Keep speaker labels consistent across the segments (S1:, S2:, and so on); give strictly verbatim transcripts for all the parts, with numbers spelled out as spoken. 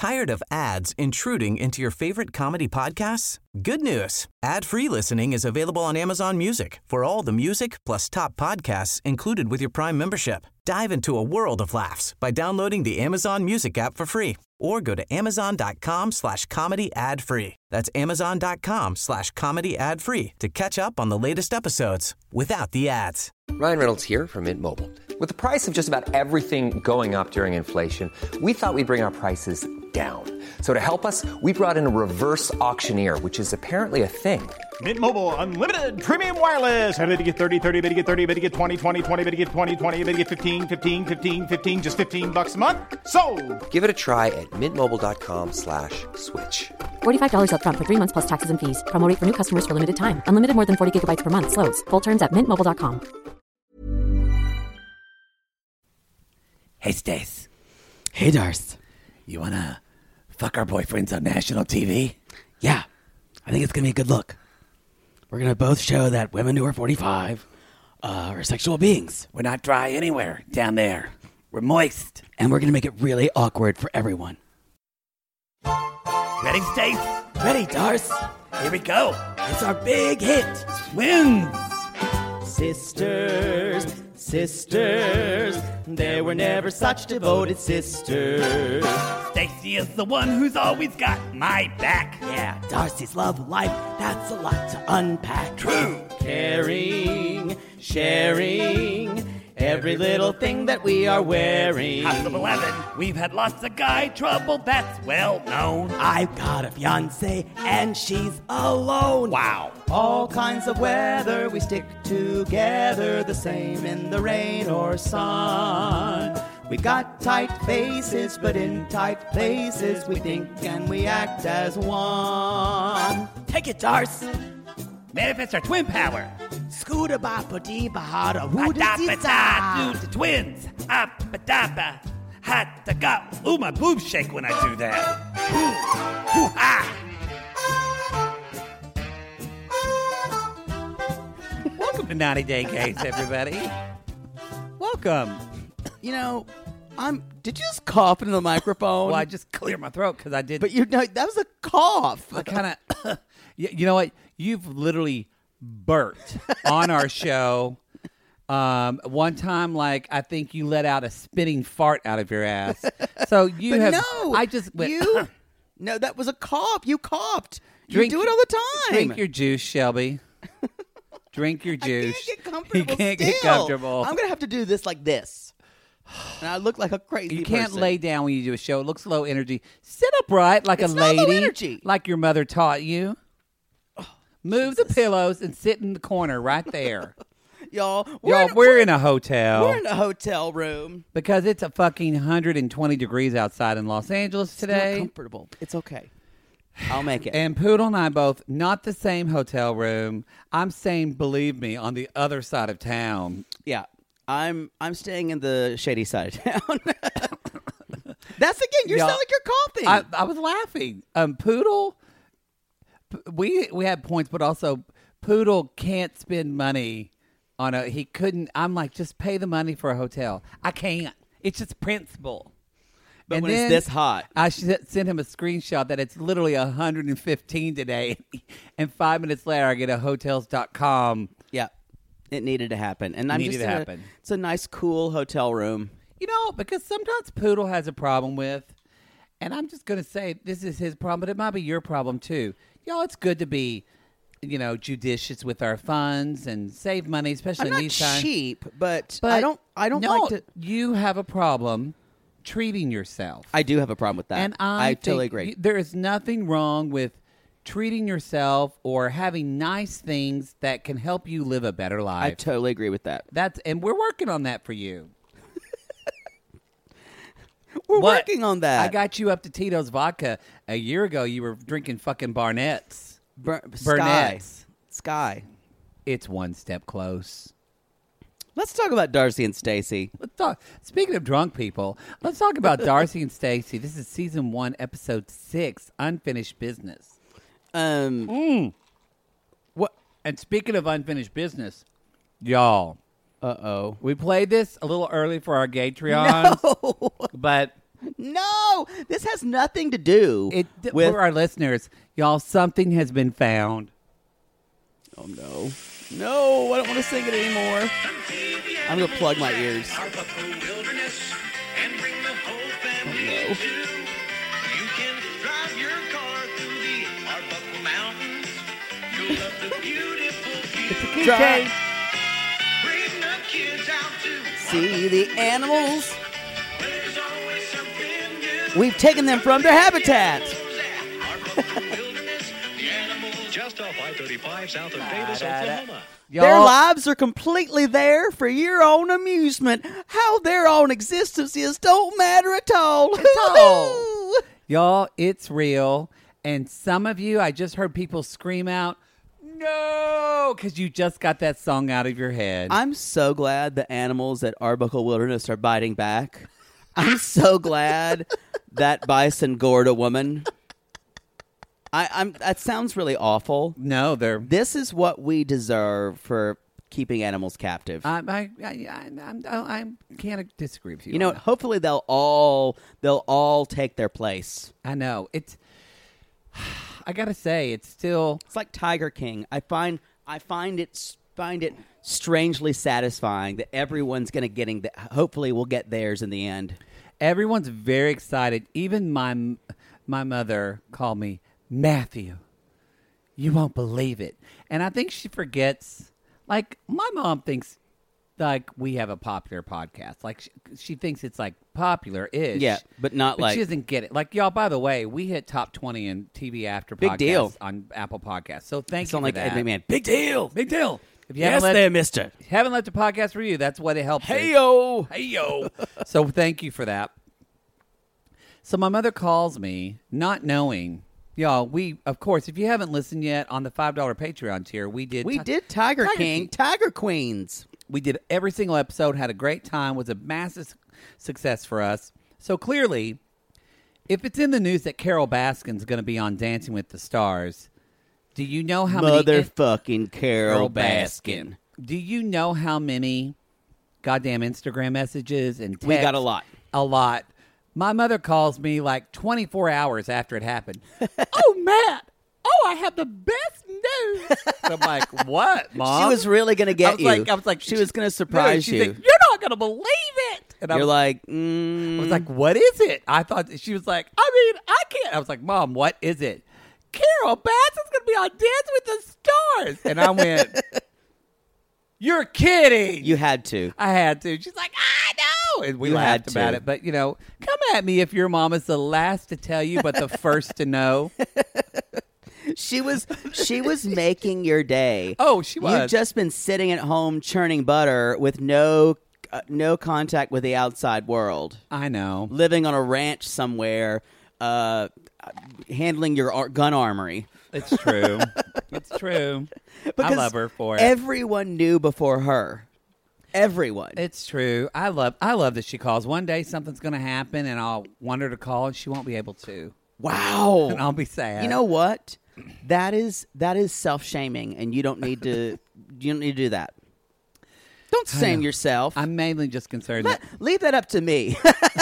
S1: Tired of ads intruding into your favorite comedy podcasts? Good news. Ad-free listening is available on Amazon Music for all the music plus top podcasts included with your Prime membership. Dive into a world of laughs by downloading the Amazon Music app for free or go to amazon.com slash comedy ad free. That's amazon.com slash comedy ad free to catch up on the latest episodes without the ads.
S2: Ryan Reynolds here from Mint Mobile. With the price of just about everything going up during inflation, we thought we'd bring our prices down. So to help us, we brought in a reverse auctioneer, which is apparently a thing.
S3: Mint Mobile Unlimited Premium Wireless. How to get thirty, thirty, bit to get thirty, bit to get twenty, twenty, twenty, bit to get twenty, twenty, bit to get fifteen, fifteen, fifteen, fifteen, just fifteen bucks a month? Sold!
S2: Give it a try at mintmobile.com slash switch.
S4: forty-five dollars up front for three months plus taxes and fees. Promo rate for new customers for limited time. Unlimited more than forty gigabytes per month. Slows full terms at mint mobile dot com.
S5: Hey, Stace.
S6: Hey, Darce.
S5: You wanna fuck our boyfriends on national T V?
S6: Yeah, I think it's gonna be a good look. We're gonna both show that women who are forty-five uh, are sexual beings.
S5: We're not dry anywhere down there. We're moist.
S6: And we're gonna make it really awkward for everyone.
S5: Ready, Stace?
S6: Ready, Darce?
S5: Here we go.
S6: It's our big hit.
S5: Twins.
S7: Sisters, sisters, there were never such devoted sisters.
S5: Stacy is the one who's always got my back.
S6: Yeah, Darcy's love life, that's a lot to unpack.
S5: True.
S7: Caring, sharing, every little thing that we are wearing.
S5: House of eleven, we've had lots of guy trouble, that's well known.
S6: I've got a fiancé and she's alone.
S5: Wow.
S7: All kinds of weather, we stick together, the same in the rain or sun. We've got tight faces, but in tight places, we think and we act as one.
S6: Take it, Darce.
S5: Manifest our twin power.
S6: Scooter bapa dee bahada
S5: Ba-da-ba-da, do the twins. Up-ba-da-ba. Ha-da-ga. Ooh, my boobs shake when I do that. Ooh. Ooh-ha. Welcome to ninety Day Gays, everybody. Welcome.
S6: You know, I'm. Did you just cough into the microphone?
S5: Well, I just cleared my throat because I did.
S6: But you know, that was a cough.
S5: I kind of. you, you know what? You've literally burped on our show. Um, one time, like I think you let out a spitting fart out of your ass. So you
S6: but
S5: have.
S6: No,
S5: I just went.
S6: You, no, that was a cough. You coughed.
S5: Drink,
S6: you do it all the time.
S5: Drink your juice, Shelby. Drink your juice.
S6: I can't get comfortable.
S5: You can't
S6: still.
S5: get comfortable.
S6: I'm gonna have to do this like this, and I look like a crazy.
S5: You can't
S6: person.
S5: lay down when you do a show. It looks low energy. Sit upright like
S6: it's
S5: a
S6: not
S5: lady,
S6: low energy.
S5: like your mother taught you. Oh, Move Jesus. the pillows and sit in the corner right there.
S6: Y'all, we're,
S5: Y'all,
S6: in,
S5: we're, we're in a hotel.
S6: We're in a hotel room
S5: because it's a fucking one hundred twenty degrees outside in Los Angeles today.
S6: It's not comfortable. It's okay. I'll make it.
S5: And Poodle and I both, not the same hotel room. I'm saying, believe me, on the other side of town.
S6: Yeah, I'm I'm staying in the shady side of town. That's again, you sound like you're coughing.
S5: I, I was laughing. Um, Poodle, we we had points, but also Poodle can't spend money on a. He couldn't. I'm like, just pay the money for a hotel. I can't. It's just principle.
S6: But
S5: and
S6: when
S5: then
S6: it's this hot.
S5: I should send him a screenshot that it's literally one hundred fifteen today. And five minutes later, I get a hotels dot com.
S6: Yeah, it needed to happen. And I'm
S5: needed
S6: just
S5: to
S6: in
S5: happen.
S6: A, it's a nice, cool hotel room.
S5: You know, because sometimes Poodle has a problem with, and I'm just going to say this is his problem, but it might be your problem too. Y'all, it's good to be, you know, judicious with our funds and save money, especially
S6: I'm
S5: in
S6: not
S5: these times.
S6: cheap, but,
S5: But
S6: I don't. I don't
S5: no,
S6: like to.
S5: You have a problem treating yourself.
S6: I do have a problem with that.
S5: And I,
S6: I totally
S5: think
S6: agree.
S5: y- There is nothing wrong with treating yourself or having nice things that can help you live a better life.
S6: I totally agree with that.
S5: That's and we're working on that for you.
S6: We're
S5: What?
S6: working on that.
S5: I got you up to Tito's vodka a year ago. You were drinking fucking Barnett's.
S6: Bur- Sky.
S5: Burnett's.
S6: Sky.
S5: It's one step close.
S6: Let's talk about Darcy and Stacy.
S5: Let's talk. Speaking of drunk people, let's talk about Darcy and Stacy. This is season one, episode six, Unfinished Business.
S6: Um,
S5: Mm. What? And speaking of unfinished business, y'all,
S6: uh oh.
S5: we played this a little early for our Gatreons,
S6: No.
S5: but
S7: No, this has nothing to do
S5: It,
S7: with...
S5: for our listeners, y'all, something has been found.
S7: Oh, no. No, I don't want to sing it anymore. I'm going to plug my ears. Oh, no.
S8: You can drive your car through the Arbuckle Mountains. You'll love the beautiful view.
S7: Drive.
S8: Bring the kids out to
S7: See the animals.
S8: where there's always something new.
S7: We've taken them from their habitat.
S8: Arbuckle Wilderness, the animals just off I thirty-five south of Davis, Oklahoma.
S5: Y'all,
S7: Their lives are completely there for your own amusement. How their own existence is don't matter at all.
S5: At all. Y'all, it's real. And some of you, I just heard people scream out, no, because you just got that song out of your head.
S7: I'm so glad the animals at Arbuckle Wilderness are biting back. I'm so glad that bison gored a woman. I, I'm. That sounds really awful.
S5: no, they're...
S7: This is what we deserve for keeping animals captive.
S5: I, I, I, I, I, I can't disagree with you.
S7: you know,
S5: on that.
S7: hopefully they'll all they'll all take their place.
S5: I know. It's... I gotta say, it's still...
S7: It's like Tiger King. I find I find it find it strangely satisfying that everyone's going to getting the, hopefully we'll get theirs in the end.
S5: Everyone's very excited. Even my my mother called me, Matthew, you won't believe it. And I think she forgets, like, my mom thinks, like, we have a popular podcast. Like, she, she thinks it's, like, popular-ish.
S7: Yeah, but not
S5: but
S7: like-
S5: she doesn't get it. Like, y'all, by the way, we hit top twenty in T V After
S7: Big
S5: podcasts
S7: deal.
S5: on Apple Podcasts. So thank
S7: It's
S5: you
S7: not
S5: for
S7: like
S5: that.
S7: Ed McMahon. Big deal.
S5: Big deal. If you
S7: Yes,
S5: haven't left,
S7: there, mister.
S5: haven't left a podcast review, that's what it helps.
S7: Hey
S5: us.
S7: yo.
S5: Hey, yo. So thank you for that. So my mother calls me, not knowing. Y'all, we, of course, if you haven't listened yet on the five dollar Patreon tier, we did.
S7: We
S5: Ti-
S7: did Tiger,
S5: Tiger
S7: King,
S5: King.
S7: Tiger Queens.
S5: We did every single episode, had a great time, was a massive success for us. So clearly, if it's in the news that Carol Baskin's going to be on Dancing with the Stars, do you know how many...
S7: Motherfucking Carol Baskin.
S5: Do you know how many goddamn Instagram messages and texts?
S7: We got a lot.
S5: A lot. My mother calls me like twenty-four hours after it happened. Oh, Matt. Oh, I have the best news. I'm like, what, Mom?
S7: She was really going to get
S5: I was
S7: you.
S5: like, I was like,
S7: she was going to
S5: Really,
S7: surprise
S5: she's
S7: you.
S5: like, you're not going to believe it. And I
S7: You're
S5: was,
S7: like, mm,
S5: I was like, what is it? I thought she was like, I mean, I can't. I was like, Mom, what is it? Carol Baskin's going to be on Dancing with the Stars. And I went, you're kidding.
S7: you had to.
S5: I had to. She's like, I know. And we
S7: You
S5: laughed
S7: had
S5: about
S7: to.
S5: it. But, you know, come at me if your mom is the last to tell you, but the first to know.
S7: She was she was making your day.
S5: Oh, she was.
S7: You've just been sitting at home churning butter with no uh, no contact with the outside world.
S5: I know.
S7: Living on a ranch somewhere, uh, handling your ar- gun armory.
S5: It's true. It's true. I
S7: Because
S5: love her for it.
S7: Everyone knew before her. Everyone.
S5: It's true. I love I love that she calls. One day something's going to happen, and I'll want her to call, and she won't be able to.
S7: Wow.
S5: And I'll be sad.
S7: You know what? That is that is self-shaming, and you don't need to you don't need to do that. Don't shame yourself.
S5: I'm mainly just concerned
S7: Let-
S5: that
S7: leave that up to me.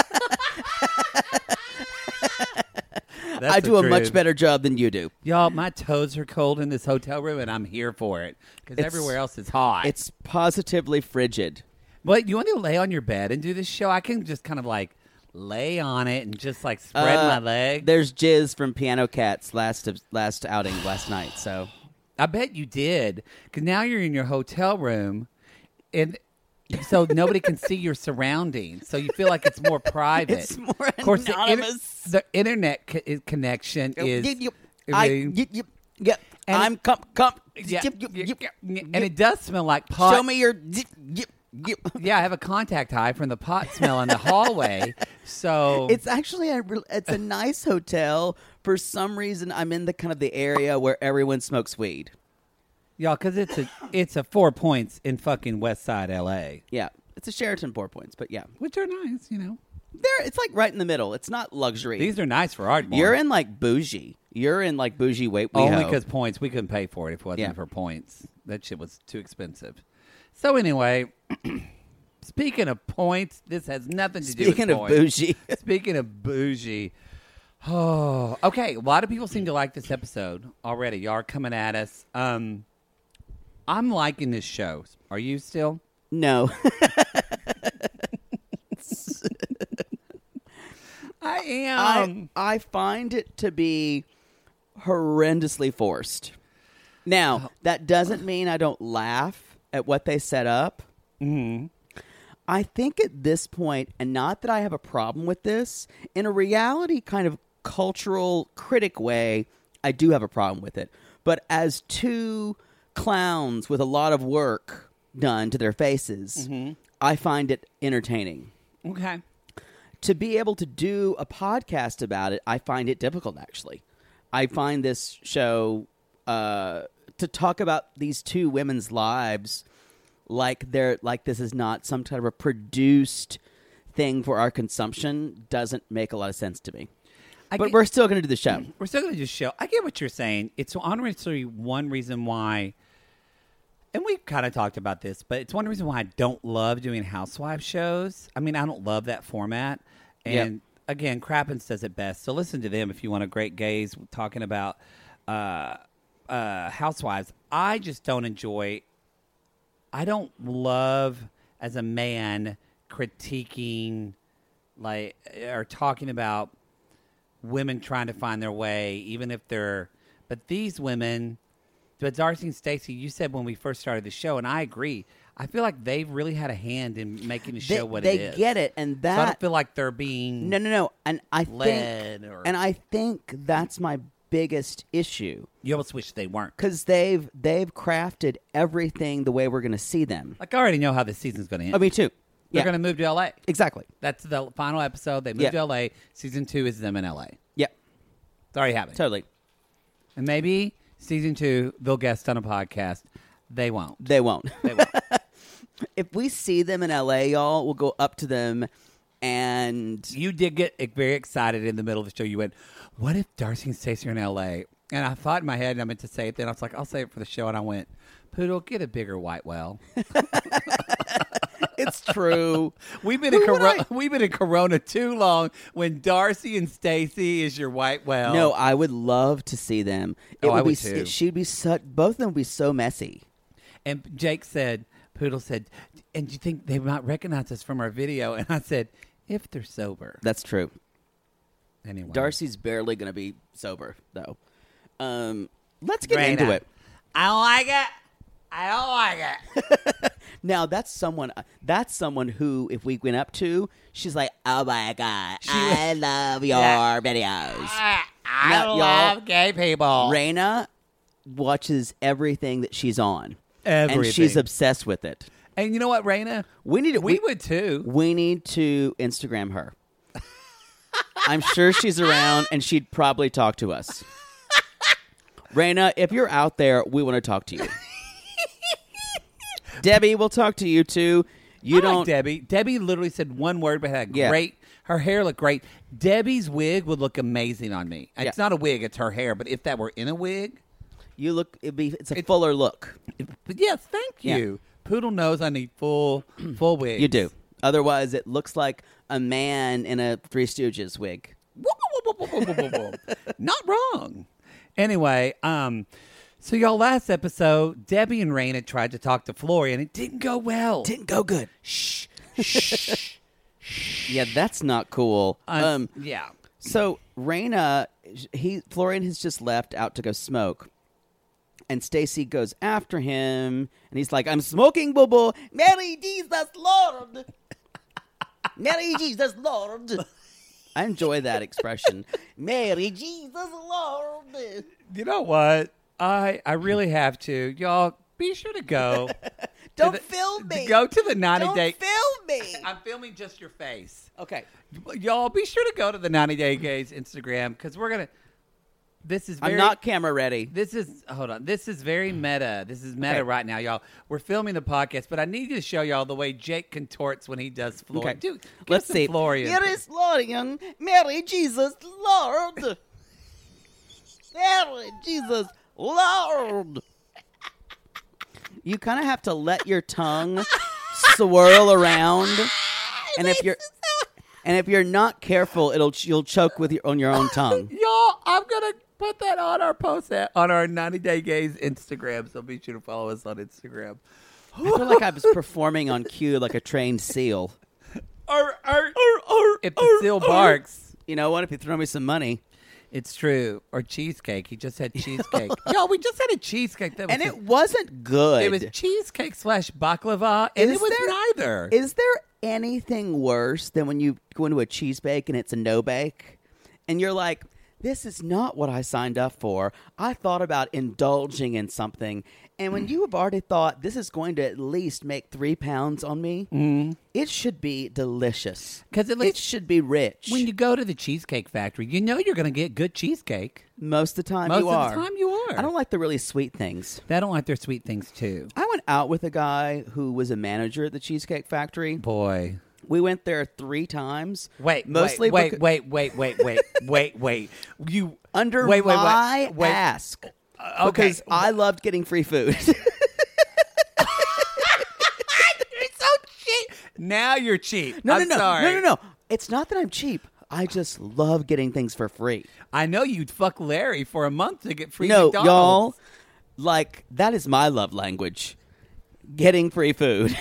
S5: that's
S7: I
S5: the
S7: do a
S5: truth.
S7: much better job than you do.
S5: Y'all, my toes are cold in this hotel room, and I'm here for it because
S7: It's-
S5: everywhere else is hot.
S7: It's positively frigid.
S5: But you want to lay on your bed and do this show? I can just kind of like lay on it and just like spread
S7: Uh,
S5: my legs.
S7: There's jizz from Piano Cat's last of, last outing last night. So
S5: I bet you did, because now you're in your hotel room, and so nobody can see your surroundings. So you feel like it's more private.
S7: It's more
S5: of course, the, inter-
S7: anonymous.
S5: the internet co- is- connection is.
S7: Yip, yip. I,
S5: really-
S7: yip, yip, yep.
S5: And-
S7: I'm come come.
S5: yeah,
S7: Yip, yip, yip, yip,
S5: and
S7: yip.
S5: it does smell like pot.
S7: Show me your yip, yip, yip.
S5: Yeah, I have a contact high from the pot smell in the hallway. So
S7: It's actually a re- it's a nice hotel. For some reason, I'm in the kind of the area where everyone smokes weed.
S5: y'all, because it's a it's a Four Points in fucking West Side L A,
S7: Yeah, it's a Sheraton Four Points, but yeah,
S5: which are nice, you know.
S7: there it's like right in the middle. It's not luxury.
S5: These are nice for Ardmore.
S7: You're in like bougie. You're in like bougie. Wait,
S5: only because points. We couldn't pay for it if it wasn't
S7: Yeah.
S5: for points. That shit was too expensive. So anyway, Speaking of points, this has nothing to
S7: Speaking
S5: do
S7: of
S5: with points.
S7: bougie.
S5: Speaking of bougie. Oh, okay. A lot of people seem to like this episode already. Y'all are coming at us. Um, I'm liking this show. Are you still?
S7: No.
S5: I am.
S7: I, I find it to be horrendously forced. Now, that doesn't mean I don't laugh at what they set up.
S5: Mm-hmm.
S7: I think at this point, and not that I have a problem with this, in a reality kind of cultural critic way, I do have a problem with it. But as two clowns with a lot of work done to their faces,
S5: mm-hmm.
S7: I find it entertaining.
S5: Okay.
S7: To be able to do a podcast about it, I find it difficult, actually. I find this show, uh, to talk about these two women's lives like they're like this is not some kind of a produced thing for our consumption doesn't make a lot of sense to me.
S5: I
S7: but
S5: get,
S7: we're still going to do the show.
S5: We're still going to do the show. I get what you're saying. It's honestly one reason why, and we've kind of talked about this, but it's one reason why I don't love doing housewife shows. I mean, I don't love that format. And
S7: yep.
S5: again, Crappens does it best. So listen to them if you want a great gaze talking about uh, uh, housewives. I just don't enjoy, I don't love as a man critiquing like or talking about women trying to find their way, even if they're, but these women, but Darcy and Stacey, you said when we first started the show, and I agree, I feel like they've really had a hand in making the show
S7: they,
S5: what
S7: they
S5: it is.
S7: They get it, and that...
S5: So I don't feel like they're being
S7: No, no, no, and I
S5: led
S7: think...
S5: or,
S7: and I think that's my biggest issue.
S5: You almost wish they weren't.
S7: Because they've, they've crafted everything the way we're going to see them.
S5: Like, I already know how this season's going to end.
S7: Oh, me too.
S5: They're
S7: Yeah.
S5: going to move to L A.
S7: Exactly.
S5: That's the final episode. They moved
S7: Yeah.
S5: to L A. Season two is them in L A.
S7: Yeah.
S5: It's already happening.
S7: Totally.
S5: And maybe season two, they'll guest on a podcast. They won't.
S7: They won't.
S5: They won't.
S7: If we see them in L A, y'all, we'll go up to them and...
S5: You did get very excited in the middle of the show. You went, what if Darcy and Stacey are in L A? And I thought in my head, and I meant to say it then. I was like, I'll say it for the show. And I went, Poodle, get a bigger white whale.
S7: It's true.
S5: We've been
S7: Who
S5: in
S7: would
S5: Corona.
S7: I-
S5: We've been in Corona too long. When Darcy and Stacey is your white whale.
S7: No, I would love to see them. It
S5: Oh, I
S7: would be,
S5: would too.
S7: It, she'd be such... Both of them would be so messy.
S5: And Jake said, Poodle said, and do you think they might recognize us from our video? And I said, if they're sober.
S7: That's true.
S5: Anyway.
S7: Darcy's barely going to be sober, though. Um, let's get
S5: Raina.
S7: into it.
S5: I don't like it. I don't like it.
S7: Now, that's someone That's someone who, if we went up to, she's like, oh, my God, I love your
S5: Yeah.
S7: videos.
S5: I, I
S7: Now, y'all-
S5: love gay people.
S7: Raina watches everything that she's on. And
S5: Everything.
S7: she's obsessed with it.
S5: And you know what, Raina?
S7: We need to,
S5: We,
S7: we,
S5: would too.
S7: we need to Instagram her. I'm sure she's around, and she'd probably talk to us. Raina, if you're out there, we want to talk to you. Debbie, we'll talk to you too. You
S5: I
S7: don't.
S5: like Debbie. Debbie literally said one word, but had a
S7: Yeah.
S5: great. Her hair looked great. Debbie's wig would look amazing on me. It's
S7: Yeah.
S5: not a wig; it's her hair. But if that were in a wig,
S7: You look. It'd be. It's a
S5: It-
S7: fuller look.
S5: but yes, thank
S7: Yeah.
S5: you. Poodle knows I need full, full wigs.
S7: You do. Otherwise, it looks like a man in a Three Stooges wig.
S5: Not wrong. Anyway, um, so y'all, last episode, Debbie and Raina tried to talk to Flory, and it didn't go well.
S7: Didn't go good.
S5: Shh, shh.
S7: Yeah, that's not cool.
S5: Uh,
S7: Um.
S5: yeah.
S7: So Raina, he Florian has just left out to go smoke. And Stacy goes after him, and he's like, I'm smoking, boo-boo. Mary Jesus, Lord. Mary Jesus, Lord. I enjoy that expression. Mary Jesus, Lord.
S5: You know what? I I really have to. Y'all, be sure to go.
S7: Don't
S5: to the-
S7: film me.
S5: to Go to the ninety
S7: Don't
S5: day.
S7: film me.
S5: I'm filming just your face.
S7: Okay.
S5: Y'all, be sure to go to the ninety day gays Instagram because we're gonna. This is very.
S7: I'm not camera ready.
S5: This is hold on. This is very meta. This is meta
S7: Okay.
S5: right now, y'all. We're filming the podcast, but I need to show y'all the way Jake contorts when he does Florian.
S7: Okay.
S5: Dude, get
S7: Let's
S5: some
S7: see.
S5: Florian.
S7: Here is Florian. Mary Jesus, Lord. Mary Jesus, Lord. You kind of have to let your tongue swirl around, and if you're and if you're not careful, it'll you'll choke with your on your own tongue.
S5: Y'all, I'm gonna put that on our post at, on our ninety Day Gaze Instagram. So be sure to follow us on Instagram.
S7: I feel like I was performing on cue like a trained seal.
S5: Arr, arr, arr, arr, if the seal barks,
S7: you know what? If you throw me some money,
S5: it's true. Or cheesecake. He just had cheesecake. Yo, we just had a cheesecake. That was
S7: and
S5: a,
S7: it wasn't good.
S5: It was cheesecake slash baklava, and
S7: Is
S5: it was
S7: there-
S5: neither.
S7: Is there anything worse than when you go into a cheese bake and it's a no bake, and you're like, this is not what I signed up for. I thought about indulging in something. And when you have already thought this is going to at least make three pounds on me, mm. it should be delicious.
S5: 'Cause at
S7: it
S5: least
S7: should be rich.
S5: When you go to the Cheesecake Factory, you know you're going to get good cheesecake.
S7: Most of the time
S5: Most
S7: you
S5: of
S7: are.
S5: the time you are.
S7: I don't like the really sweet things.
S5: They don't like their sweet things, too.
S7: I went out with a guy who was a manager at the Cheesecake Factory.
S5: Boy.
S7: We went there three times.
S5: Wait,
S7: mostly
S5: wait,
S7: beca-
S5: wait, wait, wait, wait, wait, wait. You
S7: Under
S5: wait, wait,
S7: my
S5: wait, wait.
S7: ask.
S5: Uh, okay.
S7: Because I loved getting free food.
S5: You're so cheap. Now you're cheap.
S7: No,
S5: I'm
S7: no, no,
S5: sorry.
S7: no, no, no. It's not that I'm cheap. I just love getting things for free.
S5: I know you'd fuck Larry for a month to get free
S7: no,
S5: McDonald's.
S7: y'all, like, that is my love language. Getting free food.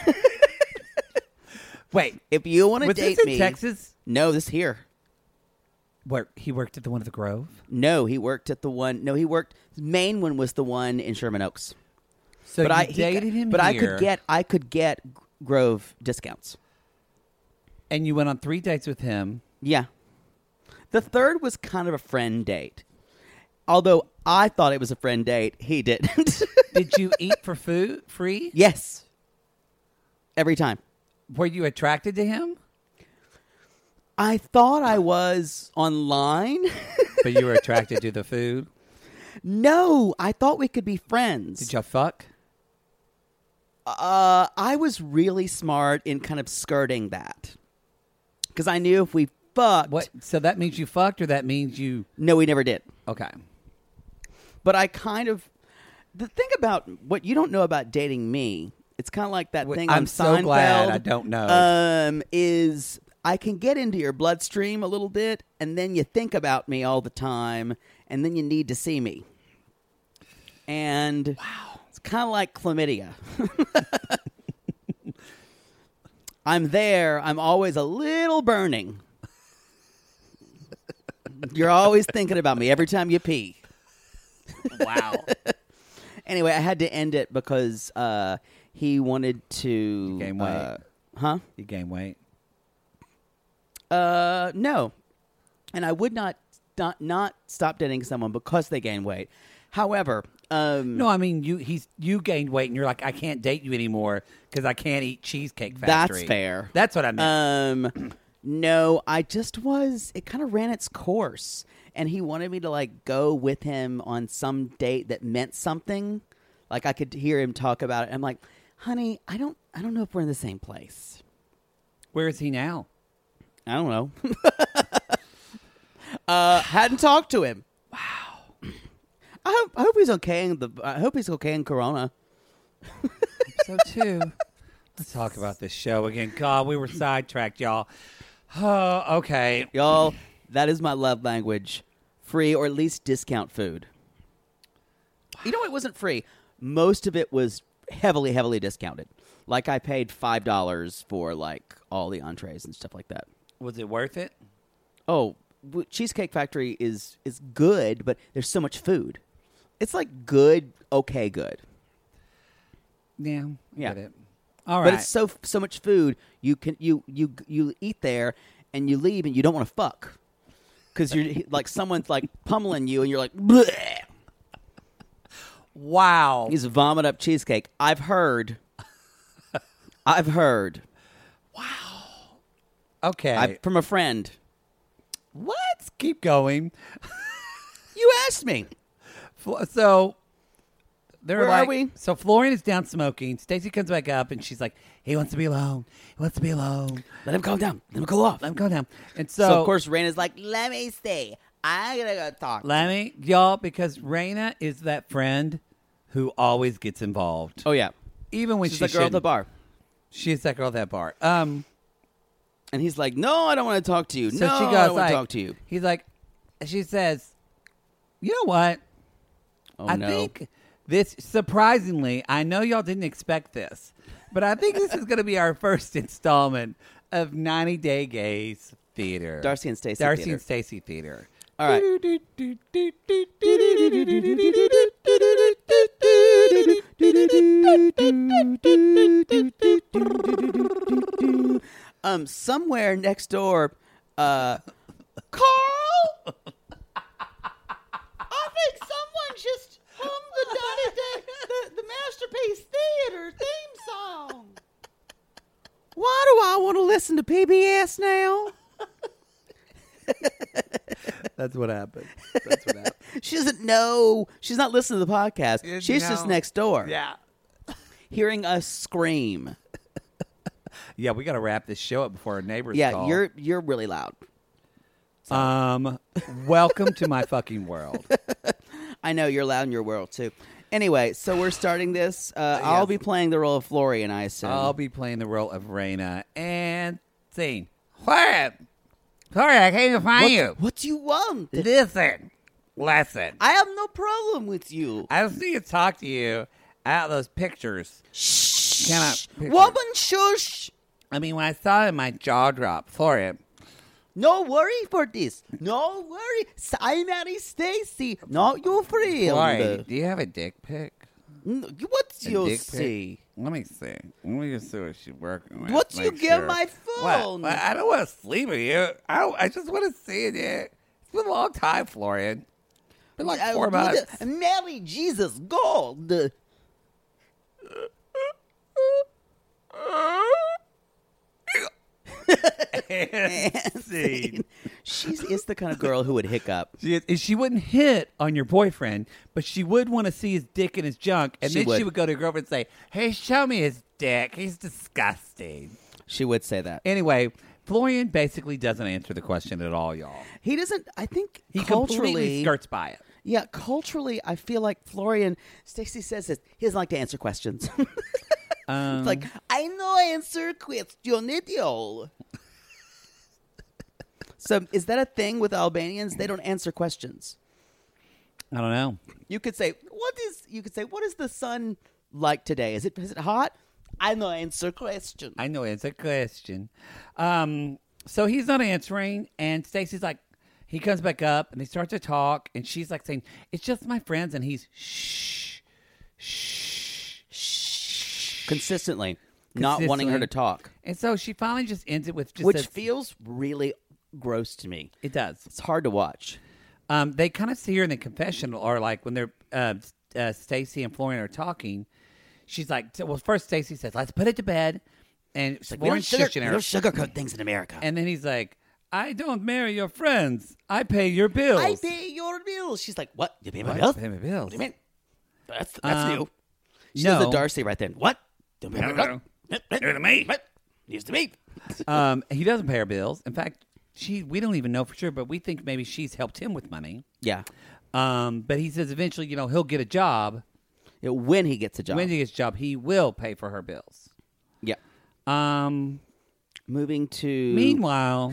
S5: Wait,
S7: if you want to
S5: was
S7: date
S5: this in
S7: me,
S5: Texas?
S7: No, this here.
S5: Where he worked at the one at the Grove?
S7: No, he worked at the one. No, he worked. The main one was the one in Sherman Oaks.
S5: So
S7: but
S5: you
S7: I he
S5: dated
S7: got-
S5: him
S7: But I
S5: here,
S7: could get. I could get Grove discounts.
S5: and you went on three dates with him.
S7: Yeah. The third was kind of a friend date. Although I thought it was a friend date, he didn't.
S5: Did you eat for food free?
S7: Yes. Every time.
S5: Were you attracted to him?
S7: I thought I was online.
S5: But you were attracted to the food?
S7: No, I thought we could be friends.
S5: Did y'all fuck?
S7: Uh, I was really smart in kind of skirting that. Because I knew if we fucked...
S5: What? So that means you fucked, or that means you...
S7: No, we never did.
S5: Okay.
S7: But I kind of... The thing about what you don't know about dating me, it's kind of like that
S5: Wait,
S7: thing
S5: I'm
S7: on
S5: so
S7: Seinfeld.
S5: glad I don't know.
S7: Um, is I can get into your bloodstream a little bit, and then you think about me all the time, and then you need to see me. And wow, it's kind of like chlamydia. I'm there. I'm always a little burning. You're always thinking about me every time you pee.
S5: Wow.
S7: Anyway, I had to end it because uh, he wanted to
S5: You gain weight.
S7: Uh, huh?
S5: You gain weight?
S7: Uh, no. And I would not not, not stop dating someone because they gain weight. However, um,
S5: No, I mean you. He's you gained weight, and you're like, I can't date you anymore because I can't eat Cheesecake Factory.
S7: that's fair.
S5: That's what I meant.
S7: Um, no, I just was. It kind of ran its course, and he wanted me to like go with him on some date that meant something. Like I could hear him talk about it. I'm like, honey, I don't, I don't know if we're in the same place.
S5: Where is he now?
S7: I don't know. uh, hadn't talked to him. Wow. I hope, I hope he's okay in the. I hope he's okay in Corona.
S5: So too. Let's talk about this show again. God, we were sidetracked, y'all. Oh, okay.
S7: Y'all, that is my love language. Free or at least discount food. You know, it wasn't free. Most of it was heavily, heavily discounted. Like I paid five dollars for like all the entrees and stuff like that.
S5: Was it worth it?
S7: Oh, w- Cheesecake Factory is is good, but there's so much food. It's like good, okay, good.
S5: Yeah, I
S7: Yeah.
S5: get it. All right.
S7: But it's so so much food. You can you you you eat there and you leave and you don't want to fuck because you're like someone's like pummeling you and you're like, bleh.
S5: Wow.
S7: He's vomit up cheesecake. I've heard. I've heard.
S5: Okay.
S7: I, from a friend.
S5: Let's keep going.
S7: You asked me.
S5: Fl- So they're
S7: Where
S5: like,
S7: are we?
S5: So Florian is down smoking. Stacy comes back up and she's like, he wants to be alone. He wants to be alone.
S7: Let him calm down. Let him cool off.
S5: Let him go down. And so,
S7: So, of course, Raina's like, let me stay. I gotta go talk.
S5: let me, y'all, because Raina is that friend who always gets involved.
S7: Oh, yeah.
S5: Even when
S7: She's
S5: she
S7: the girl at the
S5: shouldn't.
S7: bar.
S5: She's that girl at that bar. Um,
S7: And he's like, no, I don't want to talk to you.
S5: so
S7: no,
S5: she goes
S7: I don't want
S5: like,
S7: to talk to you.
S5: He's like, she says, you know what?
S7: Oh,
S5: I
S7: no.
S5: think this, surprisingly, I know y'all didn't expect this, but I think this is going to be our first installment of ninety Day Gays Theater.
S7: Darcy and Stacey
S5: Darcy
S7: Theater.
S5: and Stacey Theater.
S7: All right. Um, somewhere next door, uh, Carl. I think someone just hummed the Donny Day, the, the Masterpiece Theater theme song. Why do I want to listen to P B S now?
S5: That's what happened. That's what happened.
S7: She doesn't know. She's not listening to the podcast.
S5: Yeah,
S7: She's
S5: no.
S7: just next door.
S5: Yeah.
S7: Hearing us scream.
S5: Yeah, we got to wrap this show up before our neighbors
S7: Yeah,
S5: call.
S7: you're you're really loud.
S5: Um, welcome to my fucking world.
S7: I know you're loud in your world too. Anyway, so we're starting this. Uh, I'll be playing the role of Florian, I assume.
S5: I'll be playing the role of Raina and scene. What? Sorry, I came to find
S7: what,
S5: you.
S7: What do you want?
S5: Listen, listen.
S7: I have no problem with you.
S5: I just need to talk to you out those pictures.
S7: Shh.
S5: Cannot picture.
S7: Woman, shush.
S5: I mean, when I saw it, my jaw dropped. Florian.
S7: No worry for this. No worry. I marry Stacy, not your friend.
S5: Florian, do you have a dick pic?
S7: N- What's
S5: A
S7: your
S5: dick pic?
S7: see?
S5: Let me see. Let me just see what she's working with.
S7: What you
S5: Make
S7: get
S5: sure.
S7: my phone?
S5: What? I don't want to sleep with you. I, don't, I just want to see it. It's been a long time, Florian. It's been like
S7: Uh,
S5: four
S7: would-
S5: months.
S7: Mary Jesus God.
S5: Scene.
S7: She is the kind of girl who would hiccup.
S5: She, is, she wouldn't hit on your boyfriend, but she would want to see his dick and his junk, and
S7: She
S5: then
S7: would.
S5: she would go to her girlfriend and say, "Hey, show me his dick. He's disgusting."
S7: She would say that.
S5: Anyway, Florian basically doesn't answer the question at all, y'all.
S7: He doesn't. I think
S5: He
S7: culturally
S5: completely skirts by it.
S7: Yeah, culturally, I feel like Florian. Stacey says this. He doesn't like to answer questions.
S5: Um,
S7: It's like I know I answer question idiot. So is that a thing with Albanians? They don't answer questions.
S5: I don't know.
S7: You could say, "What is?" You could say, "What is the sun like today? Is it is it hot?" I know answer question.
S5: I know it's a question. Um, so he's not answering, and Stacy's like, he comes back up, and they start to talk, and she's like saying, "It's just my friends," and he's shh, shh, shh,
S7: Consistently, not wanting her to talk,
S5: And so she finally just ends it with just
S7: which
S5: says-
S7: feels really gross to me.
S5: it does.
S7: It's hard to watch.
S5: Um, they kind of see her in the confessional, or like when they're uh, uh, Stacy and Florian are talking. She's like, well, first Stacy says, "Let's put it to bed," and
S7: Like, we, don't
S5: Florian's
S7: sugar,
S5: shushing
S7: we
S5: her.
S7: don't sugarcoat things in America.
S5: And then he's like, "I don't marry your friends. I pay your bills."
S7: I pay your bills. She's like, "What? You pay my
S5: What?
S7: bills?
S5: Pay my bills.
S7: What do you mean? That's that's
S5: Um,
S7: new." She
S5: no.
S7: does the Darcy right then. What? Don't pay my
S5: No,
S7: bills?
S5: no. You're to me.
S7: What? News to me.
S5: Um, he doesn't pay her bills. In fact, she we don't even know for sure, but we think maybe she's helped him with money.
S7: Yeah.
S5: Um, but he says eventually, you know, he'll get a job.
S7: Yeah, when he gets a job.
S5: When he gets a job, he will pay for her bills.
S7: yeah.
S5: Um,
S7: Moving to.
S5: meanwhile,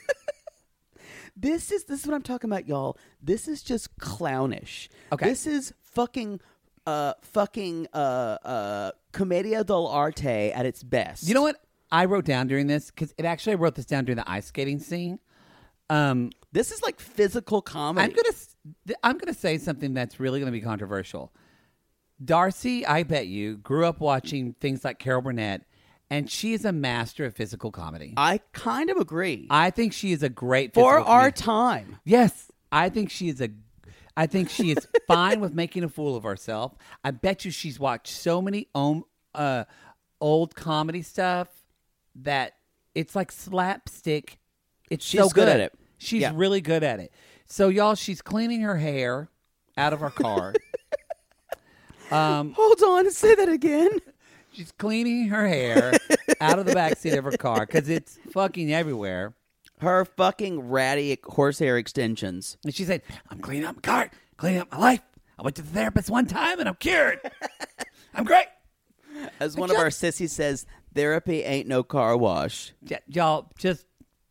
S7: This is this is what I'm talking about, y'all. This is just clownish.
S5: Okay.
S7: This is fucking uh fucking uh uh commedia dell'arte at its best.
S5: you know what I wrote down during this? Because it actually I wrote this down during the ice skating scene. Um,
S7: This is like physical comedy.
S5: I'm gonna s- th- I'm gonna say something that's really gonna be controversial. Darcy, I bet you, grew up watching things like Carol Burnett, and she is a master of physical comedy.
S7: I kind of agree.
S5: I think she is a great
S7: For
S5: physical
S7: our
S5: comedian.
S7: time.
S5: Yes, I think she is a. I think she is fine with making a fool of herself. I bet you she's watched so many um, uh, old comedy stuff that it's like slapstick. It's
S7: She's
S5: so
S7: good at it.
S5: She's
S7: Yeah.
S5: really good at it. So y'all, she's cleaning her hair out of her car. um,
S7: Hold on, say that again.
S5: she's cleaning her hair out of the backseat of her car because it's fucking everywhere.
S7: Her fucking ratty horsehair extensions.
S5: And she said, "I'm cleaning up my car, cleaning up my life. I went to the therapist one time and I'm cured. I'm great."
S7: As
S5: I
S7: one of our
S5: just-
S7: sissies says, Therapy ain't no car wash.
S5: Y- y'all, just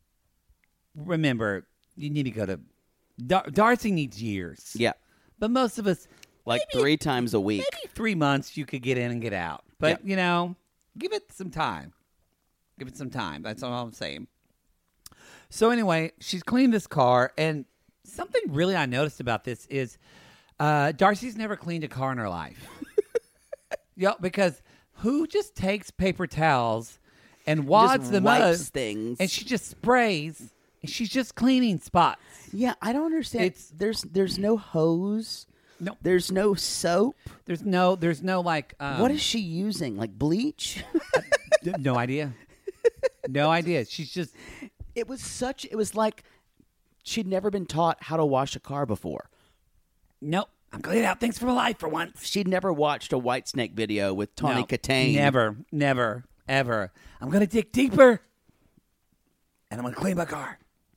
S5: remember, you need to go to... Dar- Darcy needs years.
S7: Yeah.
S5: But most of us...
S7: Like
S5: maybe,
S7: three times a week.
S5: Maybe three months you could get in and get out. But,
S7: Yep.
S5: you know, give it some time. Give it some time. That's all I'm saying. So anyway, she's cleaned this car, and something really I noticed about this is uh, Darcy's never cleaned a car in her life. Yeah, because who just takes paper towels and wads
S7: Just
S5: them
S7: wipes
S5: up,
S7: things.
S5: and she just sprays, and she's just cleaning spots.
S7: Yeah, I don't understand.
S5: It's-
S7: there's there's no hose.
S5: No,
S7: There's no soap.
S5: there's no, there's no like. Um,
S7: What is she using? Like bleach?
S5: No idea. No idea. She's just.
S7: It was such. It was like she'd never been taught how to wash a car before.
S5: Nope. I'm cleaning out things for my life for once.
S7: She'd never watched a Whitesnake video with Tawny
S5: No,
S7: Katane.
S5: Never, never, ever. I'm gonna dig deeper, and I'm gonna clean my car.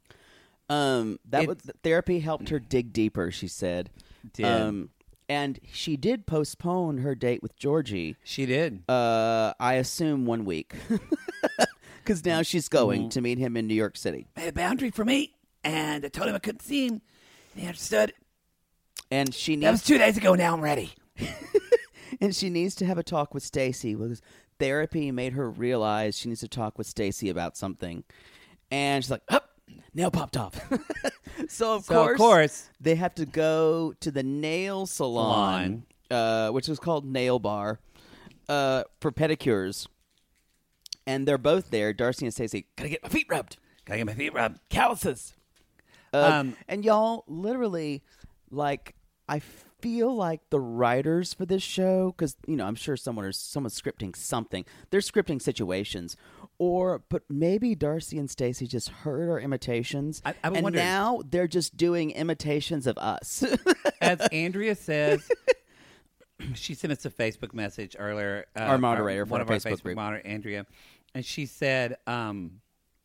S7: Um, that was
S5: It's-
S7: therapy helped her dig deeper. She said.
S5: Did.
S7: Um, and she did postpone her date with Georgie.
S5: She did.
S7: Uh, I assume one week, because now she's going
S5: Mm-hmm.
S7: to meet him in New York City,
S5: Made a boundary for me, and I told him I couldn't see him, and he understood.
S7: and she
S5: That was
S7: needs
S5: two days ago. Now I'm ready.
S7: and she needs to have a talk with Stacy because therapy made her realize she needs to talk with Stacy about something, and she's like, "Up, nail popped off." so of
S5: So, of
S7: course,
S5: course-
S7: they have to go to the nail salon, uh, which is called Nail Bar, uh, for pedicures. And they're both there. Darcy and Stacey, gotta get my feet rubbed.
S5: Gotta get my feet rubbed.
S7: Calluses. Uh,
S5: Um,
S7: and y'all, literally, like, I feel like the writers for this show, because, you know, I'm sure someone is someone's scripting something. They're scripting situations. Or, but maybe Darcy and Stacey just heard our imitations.
S5: I- I've been
S7: and
S5: wondering-
S7: now they're just doing imitations of us.
S5: As Andrea says, she sent us a Facebook message earlier. Uh,
S7: Our moderator for
S5: one
S7: our
S5: of our
S7: Facebook
S5: Facebook
S7: group.
S5: moderator, Andrea, and she said, um,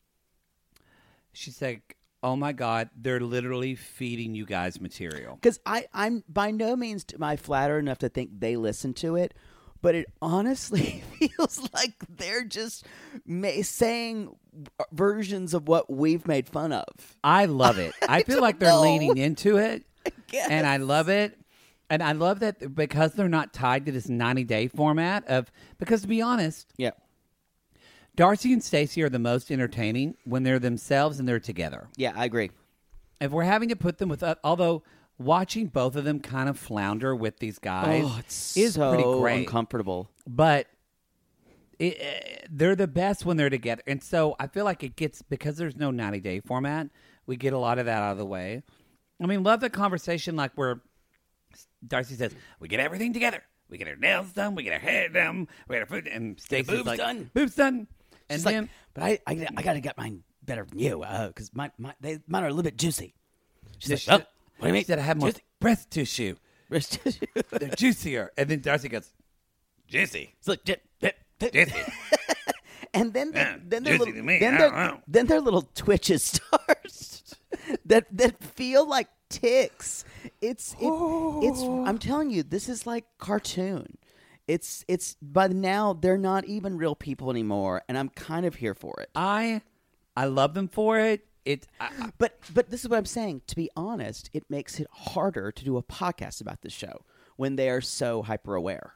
S5: she said, "Oh my God, they're literally feeding you guys material."
S7: Because I, I'm by no means am I flattered enough to think they listen to it, but it honestly feels like they're just ma- saying versions of what we've made fun of.
S5: I love it. I, feel
S7: don't
S5: like they're
S7: know.
S5: leaning into it,
S7: guess.
S5: and I love it. And I love that because they're not tied to this ninety-day format of, because to be honest,
S7: Yeah.
S5: Darcy and Stacey are the most entertaining when they're themselves and they're together.
S7: Yeah, I agree.
S5: If we're having to put them with, although watching both of them kind of flounder with these guys
S7: Oh, it's
S5: is
S7: so
S5: pretty great.
S7: uncomfortable.
S5: But it, uh, they're the best when they're together. And so I feel like it gets, because there's no ninety-day format, we get a lot of that out of the way. I mean, love the conversation like where Darcy says, we get everything together. We get our nails done. We get our hair done. We get our food. And Stacey's
S7: boobs
S5: like,
S7: done.
S5: boobs done. And
S7: She's
S5: then,
S7: like, but I, I, I got to get mine better than you because my, my, they, mine are a little bit juicy. She's like,
S5: she
S7: oh,
S5: said-
S7: what do you mean?
S5: she said, I have more
S7: Juicy?
S5: breast tissue.
S7: Breast tissue.
S5: They're juicier. And then Darcy goes, juicy.
S7: It's like, "J- j- j-"
S5: Juicy.
S7: and then
S5: Yeah,
S7: then their
S5: juicy
S7: little
S5: to me.
S7: then
S5: I
S7: their
S5: don't know.
S7: then their little twitches start that that feel like ticks. It's it, it's I'm telling you, this is like cartoon. It's it's by now they're not even real people anymore, and I'm kind of here for it.
S5: I I love them for it. It I, I-
S7: But but this is what I'm saying. To be honest, it makes it harder to do a podcast about this show when they are so hyper aware.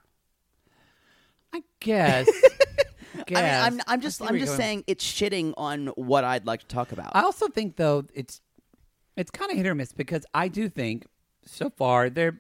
S5: I guess.
S7: I
S5: guess.
S7: mean, I'm I'm just
S5: I see
S7: I'm
S5: where you're
S7: just
S5: going.
S7: saying it's shitting on what I'd like to talk about.
S5: I also think though it's it's kind of hit or miss because I do think so far there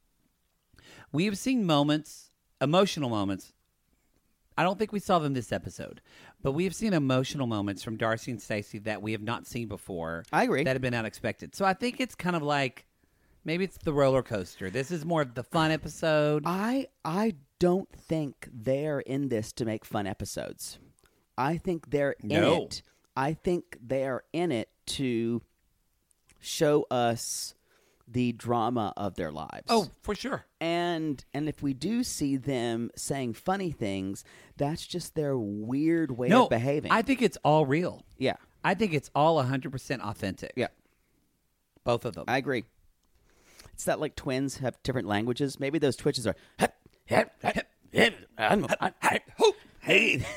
S5: we have seen moments, emotional moments. I don't think we saw them this episode, but we have seen emotional moments from Darcy and Stacey that we have not seen before.
S7: I agree.
S5: That have been unexpected. So I think it's kind of like maybe it's the roller coaster. This is more of the fun episode.
S7: I I don't think they're in this to make fun episodes. I think they're in
S5: No.
S7: it. I think they're in it to show us the drama of their lives.
S5: Oh, for sure.
S7: And and if we do see them saying funny things, that's just their weird way
S5: No,
S7: of behaving.
S5: I think it's all real.
S7: yeah.
S5: I think it's all one hundred percent authentic.
S7: Yeah.
S5: Both of them.
S7: I agree. It's that like twins have different languages. Maybe those twitches are
S5: Hey.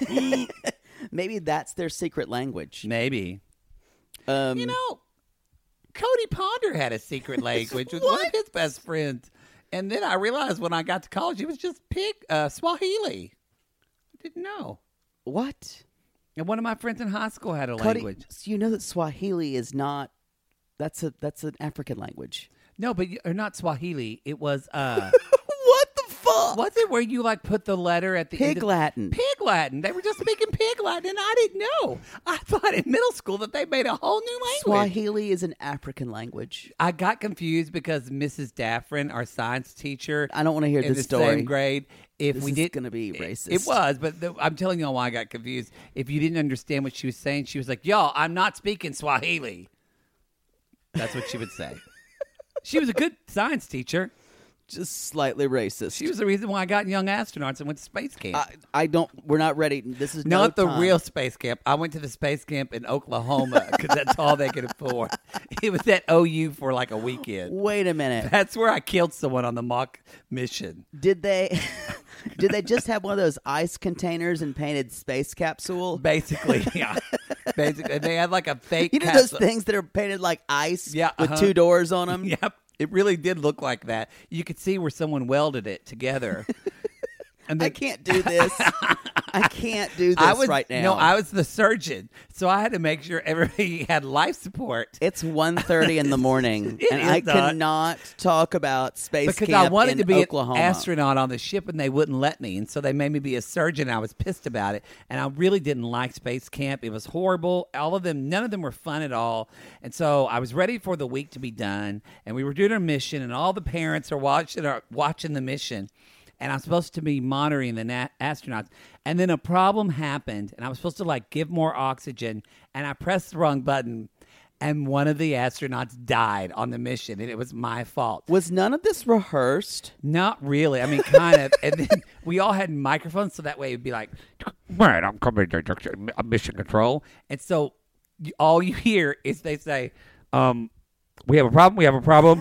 S7: Maybe that's their secret language.
S5: Maybe.
S7: Um,
S5: You know, Cody Ponder had a secret language with one of his best friends. And then I realized when I got to college, it was just pig uh, Swahili. I didn't know.
S7: what?
S5: And one of my friends in high school had a
S7: Cody,
S5: language.
S7: so you know that Swahili is not. That's a that's an African language.
S5: No, but you- or not Swahili. It was. Uh,
S7: What the fuck?
S5: was it where you like put the letter at the end
S7: Pig
S5: of-
S7: Latin.
S5: Pig Latin. They were just speaking Pig Latin, and I didn't know. I thought in middle school that they made a whole new language.
S7: Swahili is an African language.
S5: I got confused because Missus Daffrin, our science teacher,
S7: I don't want to hear
S5: in
S7: this
S5: the
S7: story.
S5: same grade. If
S7: This
S5: we
S7: is
S5: did,
S7: gonna be
S5: it-
S7: racist.
S5: It was, but the, I'm telling y'all why I got confused. If you didn't understand what she was saying, she was like, "Y'all, I'm not speaking Swahili." That's what she would say. She was a good science teacher.
S7: Just slightly racist.
S5: She was the reason why I got Young Astronauts and went to space camp.
S7: I, I don't. We're not ready. This is
S5: Not
S7: no
S5: the
S7: time.
S5: real space camp. I went to the space camp in Oklahoma because that's all they could afford. It was at O U for like a weekend.
S7: Wait a minute.
S5: That's where I killed someone on the mock mission.
S7: Did they? Did they just have one of those ice containers and painted space capsule?
S5: Basically, yeah. Basically, they had like a fake.
S7: You know
S5: capsule.
S7: those things that are painted like ice
S5: Yeah,
S7: with
S5: uh-huh.
S7: two doors on them?
S5: Yep, it really did look like that. You could see where someone welded it together. And
S7: I
S5: then,
S7: can't do this. I can't do this
S5: I was
S7: right now.
S5: no, I was the surgeon, so I had to make sure everybody had life support.
S7: It's one thirty in the morning,
S5: It
S7: and
S5: is
S7: I
S5: not.
S7: cannot talk about space
S5: Because
S7: camp
S5: I wanted
S7: in
S5: to be
S7: Oklahoma.
S5: an astronaut on the ship, and they wouldn't let me. And so they made me be a surgeon. I was pissed about it, and I really didn't like space camp. It was horrible. All of them, none of them were fun at all. And so I was ready for the week to be done, and we were doing our mission, and all the parents are watching our, watching the mission. And I'm supposed to be monitoring the na- astronauts. And then a problem happened, and I was supposed to like give more oxygen, and I pressed the wrong button, and one of the astronauts died on the mission, and it was my fault.
S7: Was none of this rehearsed?
S5: Not really. I mean, kind of. And then we all had microphones, so that way it'd be like, right, I'm coming to mission control. And so you, all you hear is they say, um, we have a problem, we have a problem.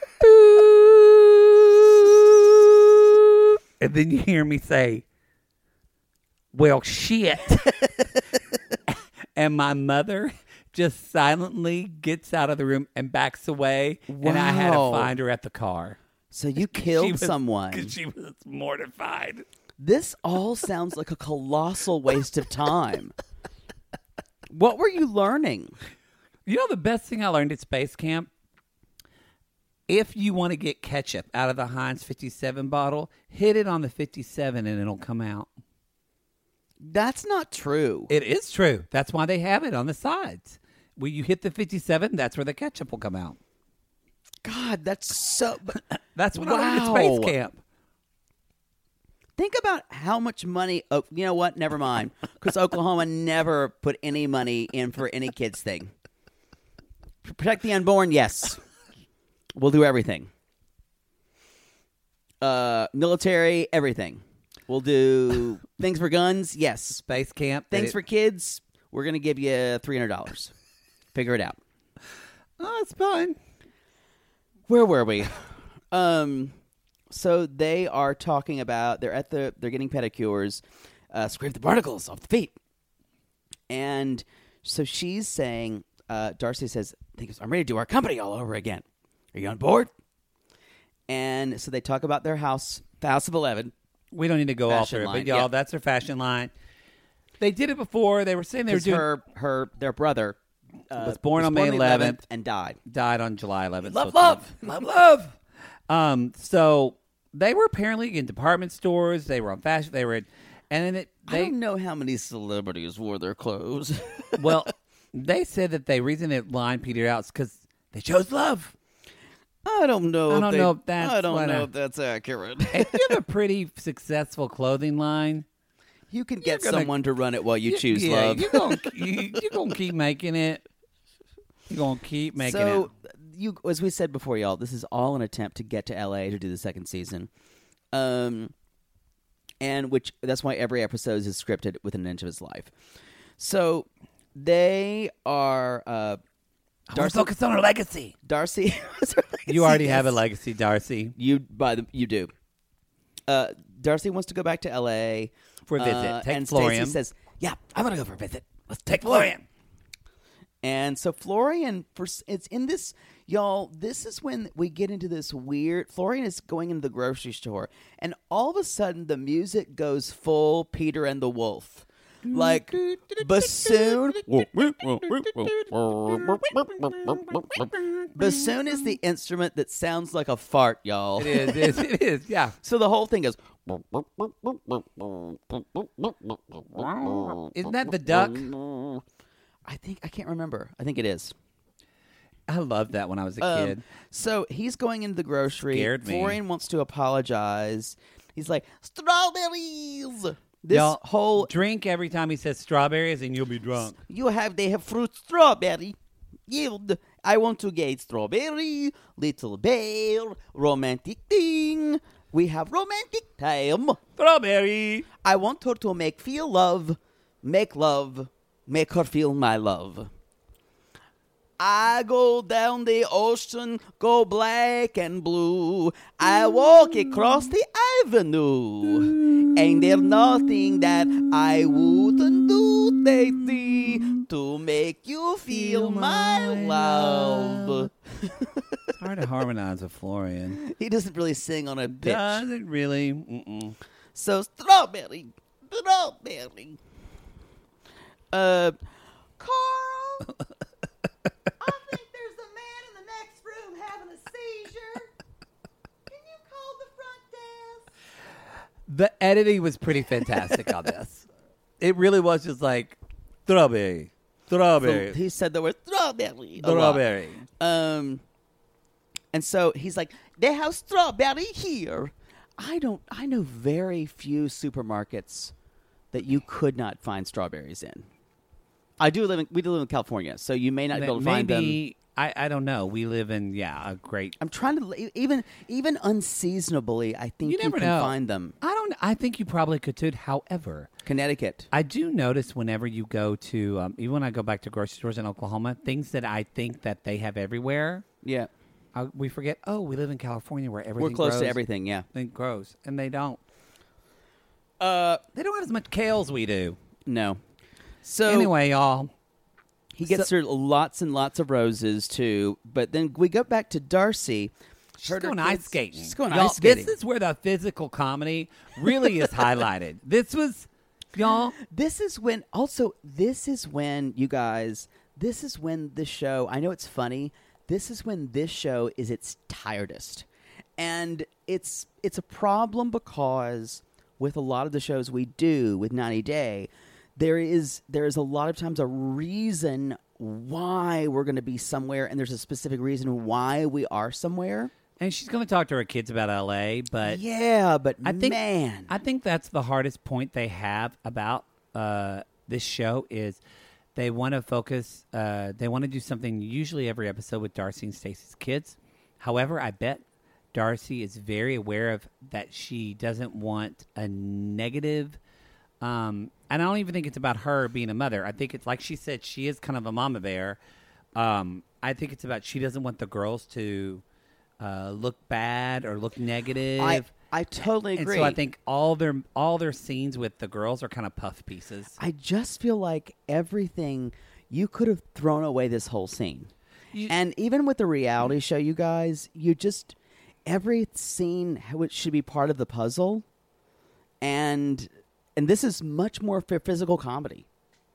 S5: And then you hear me say, well, shit. And my mother just silently gets out of the room and backs away. And I had to
S7: Wow.
S5: find her at the car.
S7: So you
S5: She
S7: killed
S5: was-
S7: someone.
S5: 'cause she was mortified.
S7: This all sounds like a colossal waste of time. What were you learning?
S5: You know the best thing I learned at space camp? If you want to get ketchup out of the Heinz fifty-seven bottle, hit it on the fifty-seven and it'll come out.
S7: That's not true.
S5: It is true. That's why they have it on the sides. When you hit the fifty-seven, that's where the ketchup will come out.
S7: God, that's so.
S5: That's what I learned at
S7: Wow.
S5: space camp.
S7: Think about how much money. Oh, you know what? Never mind. Because Oklahoma never put any money in for any kids thing. Protect the unborn, yes. We'll do everything. Uh, military, everything. We'll do things for guns, yes.
S5: Space camp.
S7: Things
S5: it-
S7: for kids, we're going to give you three hundred dollars. Figure it out.
S5: Oh, it's fun.
S7: Where were we? Um, so they are talking about they're at the they're getting pedicures, uh, scrape the particles off the feet, and so she's saying, uh, Darcy says, "I'm ready to do our company all over again. Are you on board?" And so they talk about their house, the House of Eleven.
S5: We don't need to go all
S7: Fashion
S5: through it,
S7: line,
S5: but y'all,
S7: yeah.
S5: that's their fashion line. They did it before. They were saying they were
S7: 'Cause
S5: doing
S7: her her their brother uh,
S5: Was born on May
S7: the
S5: eleventh.
S7: and died.
S5: died on July eleventh.
S7: Love,
S5: so it's-
S7: love.
S5: love, love. Um, so they were apparently in department stores. They were on fashion. They were, in, and then it,
S7: I
S5: they
S7: don't know how many celebrities wore their clothes.
S5: well, they said that the reason that line petered out is because they chose love.
S7: I don't know.
S5: I
S7: if
S5: know
S7: they-
S5: know if that's
S7: I don't
S5: what
S7: know
S5: I-
S7: if that's accurate.
S5: If you have a pretty successful clothing line,
S7: You can get
S5: gonna-
S7: someone to run it while you choose
S5: yeah,
S7: love.
S5: You're gonna you, you're gonna keep making it. You're gonna keep making
S7: so,
S5: it.
S7: you, as we said before, y'all, this is all an attempt to get to L A to do the second season, um, and which that's why every episode is scripted within an inch of its life. So they are. Uh,
S5: I wanna
S7: Darcy,
S5: focus on her legacy.
S7: Darcy,
S5: You already have a
S7: yes.
S5: legacy, Darcy.
S7: You by the you do. uh, Darcy wants to go back to L A
S5: For a visit.
S7: uh,
S5: Take
S7: and
S5: Florian.
S7: Stacey says,
S6: Yeah, I want to go for a visit. Let's
S5: Take Florian.
S7: and so Florian, for it's in this, y'all, this is when we get into this weird, Florian is going into the grocery store, and all of a sudden the music goes full Peter and the Wolf. Like, bassoon. Bassoon is the instrument that sounds like a fart, y'all.
S5: It is, it is, it is, yeah.
S7: So the whole thing goes.
S5: Isn't that the duck?
S7: I think, I can't remember. I think it is.
S5: I loved that when I was a
S7: Um,
S5: kid.
S7: So he's going into the grocery.
S5: Scared me.
S7: Florian wants to apologize. He's like, strawberries. This
S5: Y'all,
S7: whole
S5: drink every time he says strawberries and you'll be drunk.
S7: you have they have fruit strawberry. Yield. I want to get strawberry, little bear, romantic thing. We have romantic time.
S5: Strawberry.
S7: I want her to make feel love, make love, make her feel my love. I go down the ocean, go black and blue. I walk across the avenue. Ain't there nothing that I wouldn't do, Daisy, to make you feel my love?
S5: It's hard to harmonize with Florian.
S7: He doesn't really sing on a pitch.
S5: Does it really? Mm-mm.
S7: So, strawberry, strawberry. Uh, Carl, I think there's a man in the next room having a seizure. Can you call the front desk?
S5: The editing was pretty fantastic on this. It really was just like strawberry, strawberry,
S7: So he said the word strawberry. a lot.
S5: strawberry.
S7: Um, and so he's like, they have strawberry here. I don't. I know very few supermarkets that you could not find strawberries in. I do live in. We do live in California, so you may not be able to find them.
S5: Maybe I, I don't know. We live in yeah a great.
S7: I'm trying to li- even even unseasonably. I think
S5: You
S7: you,
S5: never
S7: can
S5: know.
S7: find them.
S5: I don't. I think you probably could too. However,
S7: Connecticut.
S5: I do notice whenever you go to, um, even when I go back to grocery stores in Oklahoma, things that I think that they have everywhere,
S7: Yeah,
S5: I, we forget. Oh, we live in California where everything
S7: we're close
S5: grows,
S7: to everything. Yeah.
S5: Everything grows, and they don't.
S7: Uh,
S5: They don't have as much kale as we do.
S7: no. So
S5: Anyway, y'all.
S7: he gets
S5: so-
S7: her lots and lots of roses too. But then we go back to Darcy.
S5: She's
S7: Heard her
S5: going ice
S7: kids-
S5: skating.
S7: She's going
S5: Y'all,
S7: ice skating.
S5: This is where the physical comedy really is highlighted. This was, y'all.
S7: This is when, also, this is when, you guys, this is when the show, I know it's funny, this is when this show is its tiredest. And it's it's a problem because with a lot of the shows we do with ninety Day, there is there is a lot of times a reason why we're going to be somewhere, and there's a specific reason why we are somewhere.
S5: And she's going to talk to her kids about L A, but
S7: yeah, but
S5: I think
S7: man.
S5: I think that's the hardest point they have about uh, this show is they want to focus. Uh, they want to do something usually every episode with Darcy and Stacey's kids. However, I bet Darcy is very aware of that. She doesn't want a negative. Um, and I don't even think it's about her being a mother. I think it's like she said, she is kind of a mama bear. Um, I think it's about she doesn't want the girls to uh, look bad or look negative.
S7: I, I totally agree.
S5: And so I think all their all their scenes with the girls are kind of puff pieces.
S7: I just feel like everything, you could have thrown away this whole scene.
S5: You-
S7: and even with the reality show, you guys, you just, every scene which should be part of the puzzle. And and this is much more for physical comedy.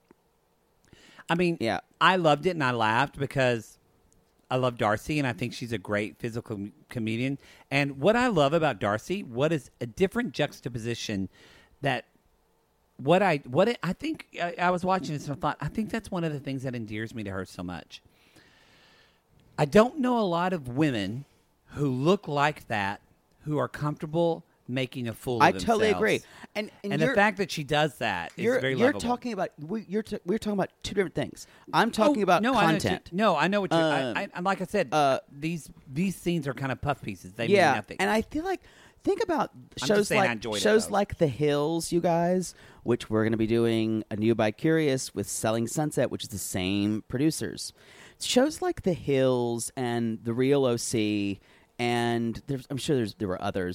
S5: I mean,
S7: Yeah.
S5: I loved it and I laughed because I love Darcy and I think she's a great physical com- comedian. And what I love about Darcy, what is a different juxtaposition that what I what it, I think I, I was watching this and I thought I think that's one of the things that endears me to her so much. I don't know a lot of women who look like that who are comfortable making a fool of
S7: I
S5: themselves.
S7: totally agree. And and,
S5: And
S7: you're,
S5: the fact that she does that is
S7: you're,
S5: very
S7: you're
S5: lovable.
S7: talking about, we, you're t- we're talking about two different things. I'm talking
S5: Oh,
S7: about
S5: no, I know
S7: content.
S5: what you- no, I know what you.
S7: Um,
S5: I, I, I'm like I said.
S7: uh,
S5: these these scenes are kind of puff pieces. They
S7: yeah,
S5: mean nothing.
S7: and I feel like think about
S5: just
S7: shows
S5: saying I
S7: like
S5: enjoyed it,
S7: shows
S5: though.
S7: like The Hills, you guys, which we're going to be doing a new by Curious with Selling Sunset, which is the same producers. Shows like The Hills and The Real O C, and there's, I'm sure there's there were others,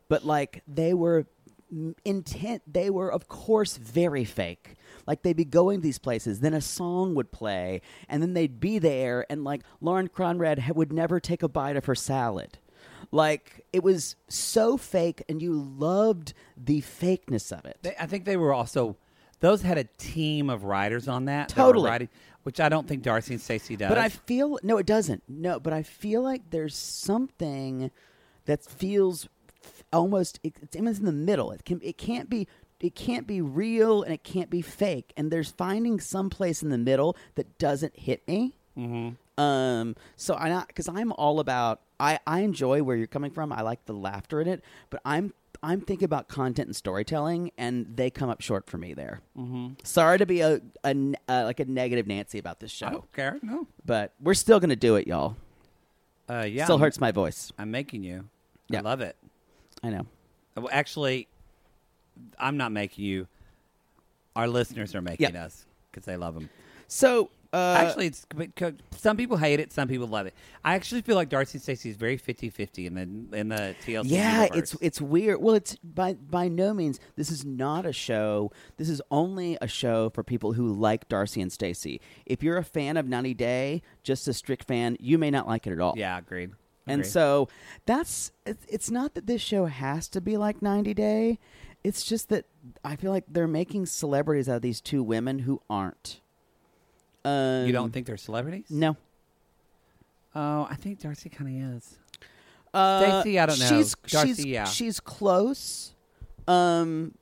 S7: but like they were intent. They were, of course, very fake. Like they'd be going to these places, then a song would play, and then they'd be there, and like Lauren Conrad ha- would never take a bite of her salad. Like it was so fake, and you loved the fakeness of it.
S5: They, I think they were also those had a team of writers on that. that
S7: Totally.
S5: were writing, which I don't think Darcy and Stacey does.
S7: But I feel no, it doesn't. No, but I feel like there's something that feels f- almost it, it's in the middle. It can it can't be it can't be real and it can't be fake. And there's finding some place in the middle that doesn't hit me. Mm-hmm. Um. So I not because I'm all about I I enjoy where you're coming from. I like the laughter in it, but I'm. I'm thinking about content and storytelling, and they come up short for me there. Mm-hmm. Sorry to be a, a uh, like a negative Nancy about this show.
S5: I don't care. No.
S7: But we're still going to do it, y'all.
S5: Uh, yeah.
S7: Still
S5: I'm,
S7: hurts my voice.
S5: I'm making you.
S7: Yeah.
S5: I love it.
S7: I know.
S5: Well, actually, I'm not making you. Our listeners are making
S7: Yeah.
S5: us because they love them.
S7: So, uh,
S5: Actually, it's some people hate it, some people love it. I actually feel like Darcy and Stacey is very fifty-fifty in the in the T L C
S7: yeah,
S5: universe.
S7: it's it's weird. Well, it's by by no means. This is not a show. This is only a show for people who like Darcy and Stacey. If you're a fan of ninety Day, just a strict fan, you may not like it at all.
S5: Yeah, agreed.
S7: And
S5: Agreed.
S7: so that's it's it's not that this show has to be like ninety Day. It's just that I feel like they're making celebrities out of these two women who aren't. Um,
S5: You don't think they're celebrities?
S7: No.
S5: Oh, I think Darcy kind of is.
S7: Uh,
S5: Stacey, I don't know.
S7: She's
S5: Darcy,
S7: she's,
S5: yeah.
S7: she's close, um,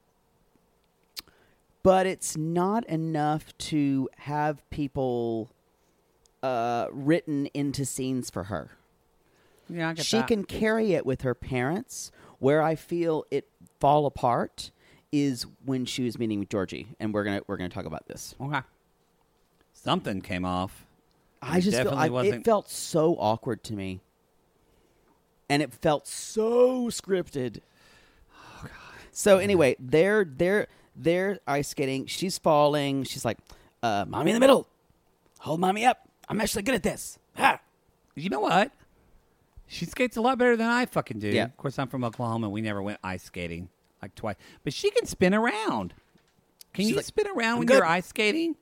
S7: but it's not enough to have people uh, written into scenes for her.
S5: Yeah, I get
S7: She
S5: that.
S7: can carry it with her parents. Where I feel it fall apart is when she was meeting with Georgie, and we're gonna we're gonna talk about this.
S5: Okay. Something came off.
S7: I
S5: It
S7: just feel,
S5: definitely
S7: I,
S5: wasn't.
S7: it felt so awkward to me, and it felt so scripted. Oh God! So anyway, they're they're they're ice skating. She's falling. She's like, uh, "Mommy in the middle, hold mommy up. I'm actually good at this." Ha!
S5: You know what? She skates a lot better than I fucking do.
S7: Yeah.
S5: Of course, I'm from Oklahoma. We never went ice skating like twice, but she can spin around. Can
S7: She's
S5: you
S7: like,
S5: spin around
S7: "I'm
S5: when
S7: good."
S5: you're ice skating?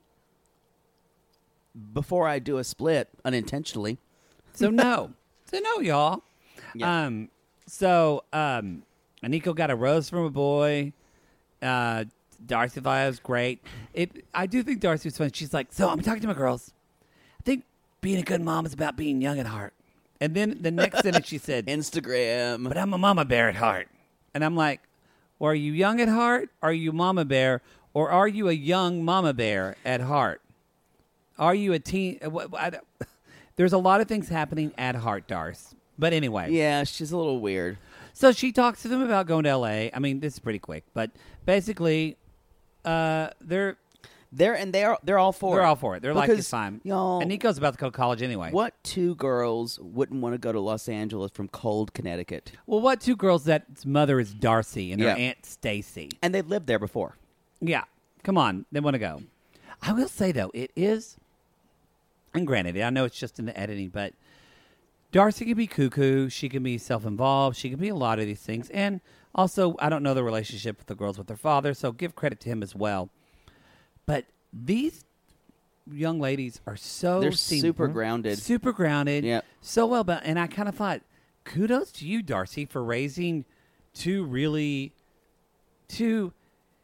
S7: Before I do a split unintentionally.
S5: So no, so no, y'all.
S7: Yeah.
S5: Um, so um, Aniko got a rose from a boy. Uh, Darcy thought it was great. It, I do think Darcy was funny. She's like, so I'm talking to my girls. I think being a good mom is about being young at heart. And then the next sentence she said,
S7: Instagram.
S5: but I'm a mama bear at heart. And I'm like, well, are you young at heart? Are you mama bear? Or are you a young mama bear at heart? Are you a teen? uh, what- I don't- There's a lot of things happening at heart, Darce. But anyway.
S7: Yeah, she's a little weird.
S5: So she talks to them about going to L A. I mean, this is pretty quick. But basically, uh, they're
S7: They're and they're they're all for
S5: they're
S7: it.
S5: all for it. They're like,
S7: Because,
S5: it's fine.
S7: y'all.
S5: And Nico's about to go to college anyway.
S7: What two girls wouldn't want to go to Los Angeles from cold Connecticut?
S5: Well, what two girls that's mother is Darcy and her
S7: Yeah.
S5: aunt Stacy.
S7: And they've lived there before.
S5: Yeah. Come on. They want to go. I will say, though, it is, and granted, I know it's just in the editing, but Darcy can be cuckoo. She can be self-involved. She can be a lot of these things. And also, I don't know the relationship with the girls with their father, so give credit to him as well. But these young ladies are so...
S7: They're
S5: seem-
S7: super grounded.
S5: Super grounded.
S7: Yep.
S5: So well, but and I kind of thought, kudos to you, Darcy, for raising two really... two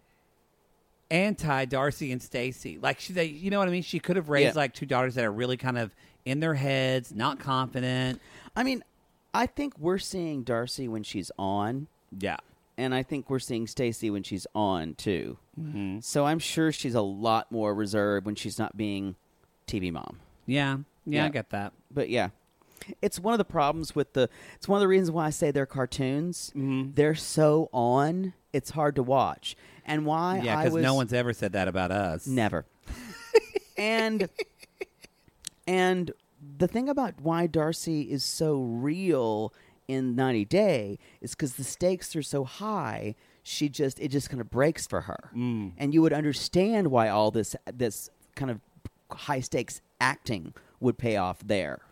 S5: anti Darcy and Stacey. Like she, they, you know what I mean? She could have raised
S7: Yeah.
S5: like two daughters that are really kind of in their heads, not confident.
S7: I mean, I think we're seeing Darcy when she's on,
S5: Yeah.
S7: and I think we're seeing Stacey when she's on too.
S5: Mm-hmm.
S7: So I'm sure she's a lot more reserved when she's not being T V mom.
S5: Yeah. Yeah, I
S7: Yeah.
S5: get that.
S7: But yeah, it's one of the problems with the. It's one of the reasons why I say they're cartoons.
S5: Mm-hmm.
S7: They're so on, it's hard to watch, and why
S5: Yeah,
S7: I
S5: because
S7: was
S5: no one's ever said that about us.
S7: never. and and the thing about why Darcy is so real in ninety Day is because the stakes are so high. She just it just kind of breaks for her, mm. and you would understand why all this this kind of high stakes acting would pay off there.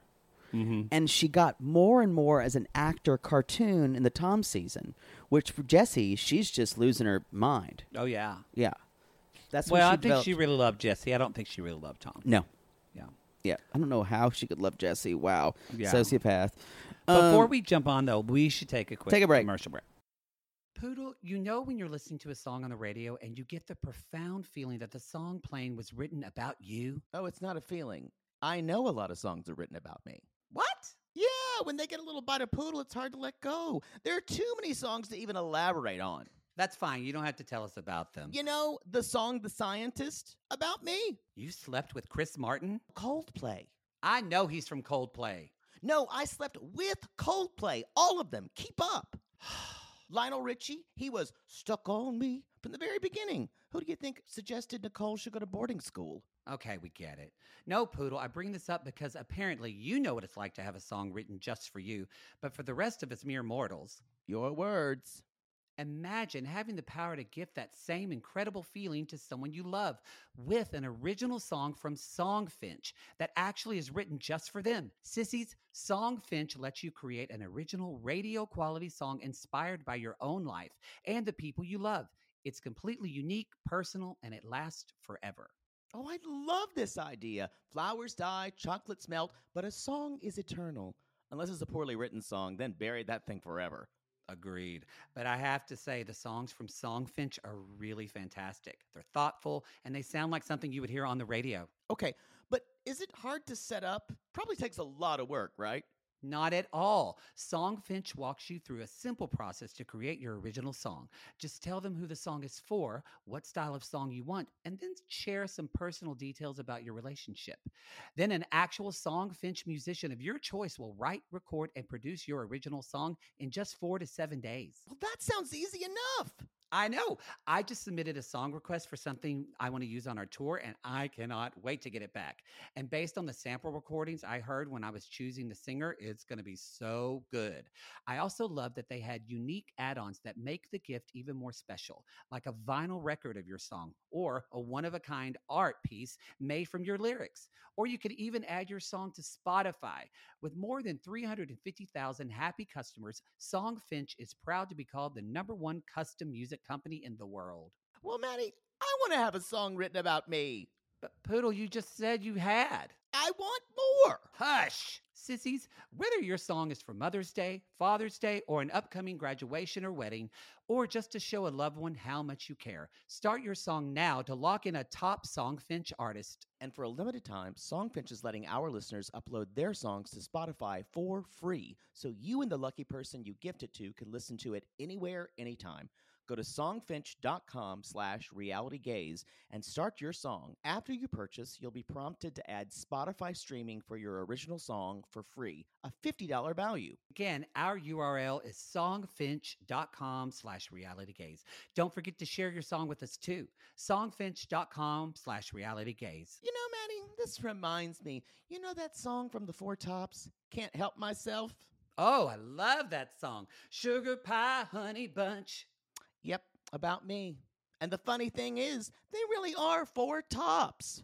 S5: Mm-hmm.
S7: And she got more and more as an actor cartoon in the Tom season, which for Jessie, she's just losing her mind.
S5: Oh, yeah.
S7: Yeah. That's
S5: Well,
S7: when she
S5: I think
S7: developed-
S5: she really loved Jesse. I don't think she really loved Tom.
S7: No.
S5: Yeah.
S7: Yeah. I don't know how she could love Jessie. Wow.
S5: Yeah.
S7: Sociopath.
S5: Before
S7: Um,
S5: we jump on, though, we should take a quick
S7: Take a break.
S5: commercial break. Poodle, you know when you're listening to a song on the radio and you get the profound feeling that the song playing was written about you?
S9: Oh, it's not a feeling. I know a lot of songs are written about me.
S5: What?
S9: Yeah, when they get a little bite of Poodle, it's hard to let go. There are too many songs to even elaborate on.
S5: That's fine. You don't have to tell us about them.
S9: You know, the song The Scientist, about me?
S5: You slept with Chris Martin?
S9: Coldplay.
S5: I know he's from Coldplay.
S9: No, I slept with Coldplay. All of them. Keep up. Lionel Richie, he was stuck on me from the very beginning. Who do you think suggested Nicole should go to boarding school?
S5: Okay, we get it. No, Poodle, I bring this up because apparently you know what it's like to have a song written just for you, but for the rest of us mere mortals,
S9: Your words.
S5: imagine having the power to gift that same incredible feeling to someone you love with an original song from Songfinch that actually is written just for them. Sissies, Songfinch lets you create an original radio quality song inspired by your own life and the people you love. It's completely unique, personal, and it lasts forever.
S9: Oh, I love this idea. Flowers die, chocolates melt, but a song is eternal. Unless it's a poorly written song, then bury that thing forever.
S5: Agreed. But I have to say, the songs from Songfinch are really fantastic. They're thoughtful, and they sound like something you would hear on the radio.
S9: Okay, but is it hard to set up? Probably takes a lot of work, right?
S5: Not at all. Songfinch walks you through a simple process to create your original song. Just tell them who the song is for, what style of song you want, and then share some personal details about your relationship. Then an actual Songfinch musician of your choice will write, record, and produce your original song in just four to seven days.
S9: Well, that sounds easy enough.
S5: I know. I just submitted a song request for something I want to use on our tour, and I cannot wait to get it back. And based on the sample recordings I heard when I was choosing the singer, it's going to be so good. I also love that they had unique add-ons that make the gift even more special, like a vinyl record of your song or a one-of-a-kind art piece made from your lyrics. Or you could even add your song to Spotify. With more than three hundred fifty thousand happy customers, Songfinch is proud to be called the number one custom music company in the world.
S9: Well, Maddie, I want to have a song written about me.
S5: But Poodle, you just said you had.
S9: I want more.
S5: Hush! Sissies, whether your song is for Mother's Day, Father's Day, or an upcoming graduation or wedding, or just to show a loved one how much you care, start your song now to lock in a top Songfinch artist.
S9: And for a limited time, Songfinch is letting our listeners upload their songs to Spotify for free, so you and the lucky person you gift it to can listen to it anywhere, anytime. Go to songfinch.com slash realitygaze and start your song. After you purchase, you'll be prompted to add Spotify streaming for your original song for free, a fifty dollars value.
S5: Again, our U R L is songfinch.com slash realitygaze. Don't forget to share your song with us too. Songfinch.com slash realitygaze.
S9: You know, Maddie, this reminds me. You know that song from the Four Tops, Can't Help Myself?
S5: Oh, I love that song. Sugar Pie Honey Bunch.
S9: Yep, about me. And the funny thing is, they really are four tops.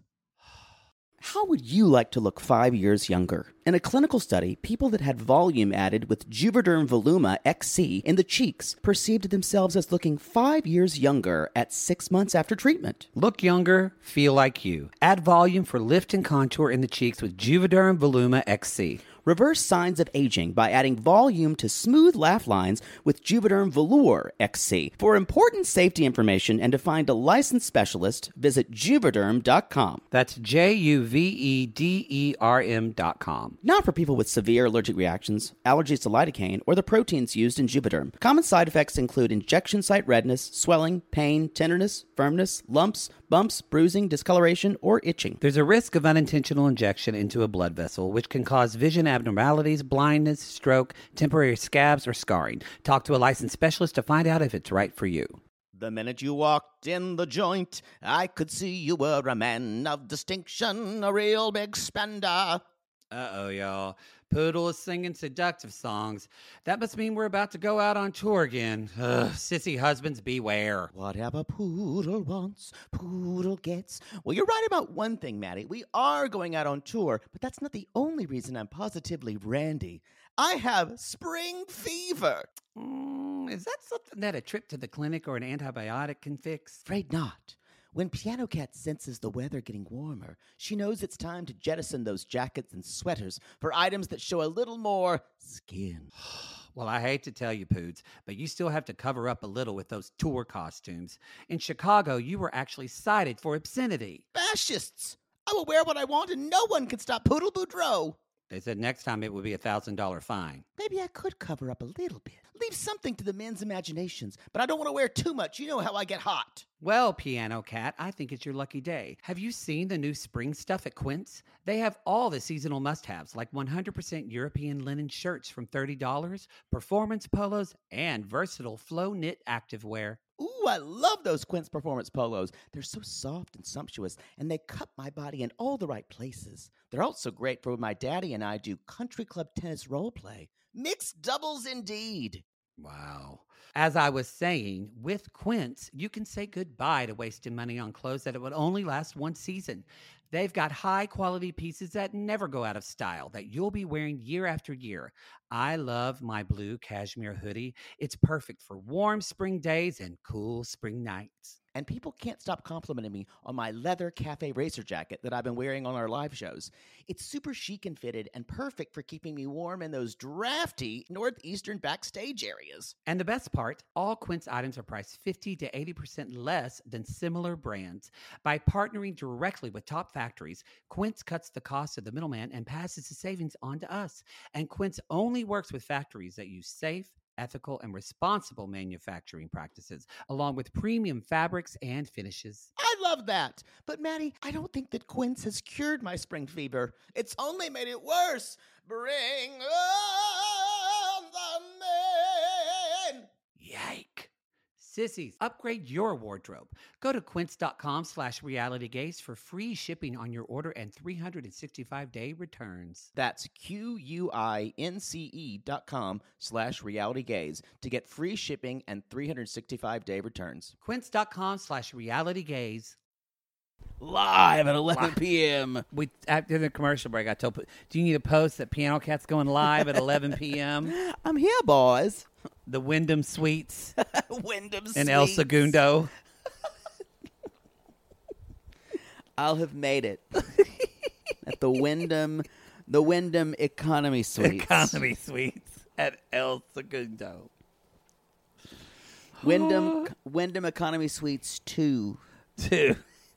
S7: How would you like to look five years younger? In a clinical study, people that had volume added with Juvederm Voluma X C in the cheeks perceived themselves as looking five years younger at six months after treatment.
S5: Look younger, feel like you. Add volume for lift and contour in the cheeks with Juvederm Voluma X C.
S7: Reverse signs of aging by adding volume to smooth laugh lines with Juvederm Velour X C. For important safety information and to find a licensed specialist, visit juvederm dot com.
S5: That's J U V E D E R M dot com.
S7: Not for people with severe allergic reactions, allergies to lidocaine, or the proteins used in Juvederm. Common side effects include injection site redness, swelling, pain, tenderness, firmness, lumps, bumps, bruising, discoloration, or itching.
S5: There's a risk of unintentional injection into a blood vessel, which can cause vision abnormalities, blindness, stroke, temporary scabs, or scarring. Talk to a licensed specialist to find out if it's right for you.
S9: The minute you walked in the joint, I could see you were a man of distinction, a real big spender.
S5: Uh-oh, y'all. Poodle is singing seductive songs, that must mean we're about to go out on tour again. Ugh, sissy husbands beware.
S9: Whatever Poodle wants, Poodle gets. Well, you're right about one thing, Maddie. We are going out on tour, but that's not the only reason I'm positively randy. I have spring fever.
S5: Mm, is that something that a trip to the clinic or an antibiotic can fix?
S9: Afraid not. When Piano Cat senses the weather getting warmer, she knows it's time to jettison those jackets and sweaters for items that show a little more skin.
S5: Well, I hate to tell you, Poods, but you still have to cover up a little with those tour costumes. In Chicago, you were actually cited for obscenity.
S9: Fascists! I will wear what I want and no one can stop Poodle Boudreaux.
S5: They said next time it would be a one thousand dollars fine.
S9: Maybe I could cover up a little bit. Leave something to the men's imaginations, but I don't want to wear too much. You know how I get hot.
S5: Well, Piano Cat, I think it's your lucky day. Have you seen the new spring stuff at Quince? They have all the seasonal must-haves, like one hundred percent European linen shirts from thirty dollars, performance polos, and versatile flow knit activewear.
S9: Ooh, I love those Quince Performance polos. They're so soft and sumptuous, and they cut my body in all the right places. They're also great for when my daddy and I do country club tennis role play. Mixed doubles indeed.
S5: Wow. As I was saying, with Quince, you can say goodbye to wasting money on clothes that it would only last one season. They've got high-quality pieces that never go out of style, that you'll be wearing year after year. I love my blue cashmere hoodie. It's perfect for warm spring days and cool spring nights.
S9: And people can't stop complimenting me on my leather cafe racer jacket that I've been wearing on our live shows. It's super chic and fitted and perfect for keeping me warm in those drafty northeastern backstage areas.
S5: And the best part, all Quince items are priced fifty to eighty percent less than similar brands. By partnering directly with top factories, Quince cuts the cost of the middleman and passes the savings on to us. And Quince only works with factories that use safe, ethical, and responsible manufacturing practices, along with premium fabrics and finishes.
S9: I love that. But Maddie, I don't think that Quince has cured my spring fever. It's only made it worse. Bring on the men.
S5: Yike. Sissies, upgrade your wardrobe. Go to quince.com slash realitygaze for free shipping on your order and three hundred sixty-five day returns.
S9: That's Q-U-I-N-C-E dot com slash realitygaze to get free shipping and three hundred sixty-five day returns.
S5: Quince.com slash realitygaze.
S6: Live at eleven p.m.
S5: We after the commercial break, I told, do you need a post that Piano Cat's going live at eleven p.m.?
S9: I'm here, boys.
S5: The Wyndham Suites
S9: Wyndham Suites.
S5: in El Segundo.
S9: I'll have made it at the Wyndham, the Wyndham Economy Suites.
S5: Economy Suites at El Segundo.
S9: Wyndham, Wyndham Economy Suites two.
S5: Two.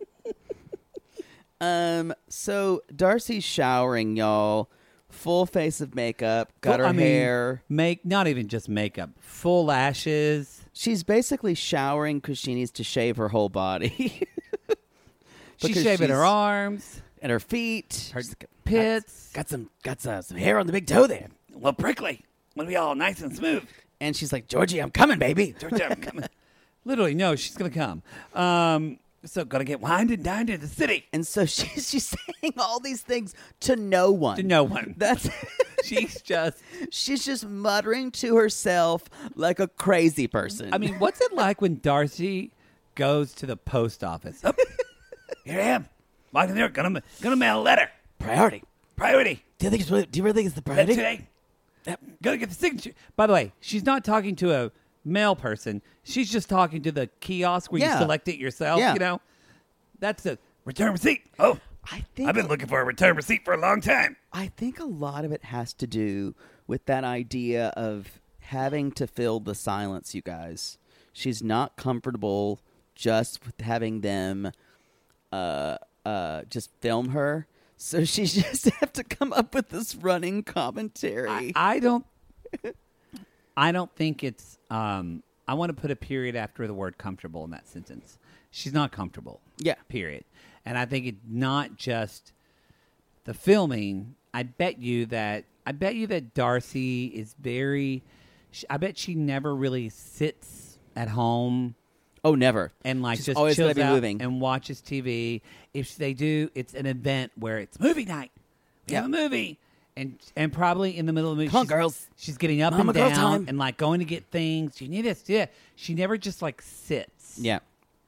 S9: Um. So Darcy's showering, y'all. Full face of makeup. Got
S5: Full-
S9: her
S5: I mean,
S9: hair.
S5: Make not even just makeup. Full lashes.
S9: She's basically showering because she needs to shave her whole body.
S5: She's
S9: Because
S5: shaving
S9: she's-
S5: her arms,
S9: and her feet.
S5: her pits.
S6: Got some got some, some hair on the big toe there. A little prickly. Want to be all nice and smooth.
S9: And she's like, Georgie, I'm coming, baby.
S6: Georgie, I'm coming.
S5: Literally, no, she's gonna come. Um, so gotta get wined and dined in the city.
S9: And so she's she's saying all these things to no one.
S5: To no one.
S9: That's
S5: She's just.
S9: she's just muttering to herself like a crazy person.
S5: I mean, what's it like when Darcy goes to the post office? Oh,
S6: Here I am. Walking there, gonna gonna mail a letter. Priority. Priority.
S9: do you think it's really, do you really think it's the
S6: That
S9: priority?
S6: today. Yep. Gotta get the signature.
S5: by the way, she's not talking to a male person. She's just talking to the kiosk where
S9: Yeah.
S5: you select it yourself.
S9: Yeah.
S5: You know, that's a.
S6: Return receipt. Oh,
S9: I think
S6: I've been looking for a return receipt for a long time.
S9: I think a lot of it has to do with that idea of having to fill the silence, you guys. She's not comfortable just with having them uh, uh, just film her. So she just have to come up with this running commentary.
S5: I, I don't. I don't think it's. Um, I want to put a period after the word comfortable in that sentence. She's not comfortable.
S9: Yeah.
S5: Period. And I think it's not just the filming. I bet you that. I bet you that Darcy is very. sh- I bet she never really sits at home
S9: oh, never.
S5: and like
S9: She's
S5: just
S9: always
S5: chills
S9: gotta be
S5: out
S9: moving.
S5: and watches T V. If they do, it's an event where it's movie night. We have a movie, And and probably in the middle of the movie,
S6: Come on,
S5: she's,
S6: girls.
S5: she's getting up
S6: Mama
S5: and
S6: girl
S5: down
S6: time.
S5: and like going to get things. You need this, yeah. She never just like sits.
S9: Yeah.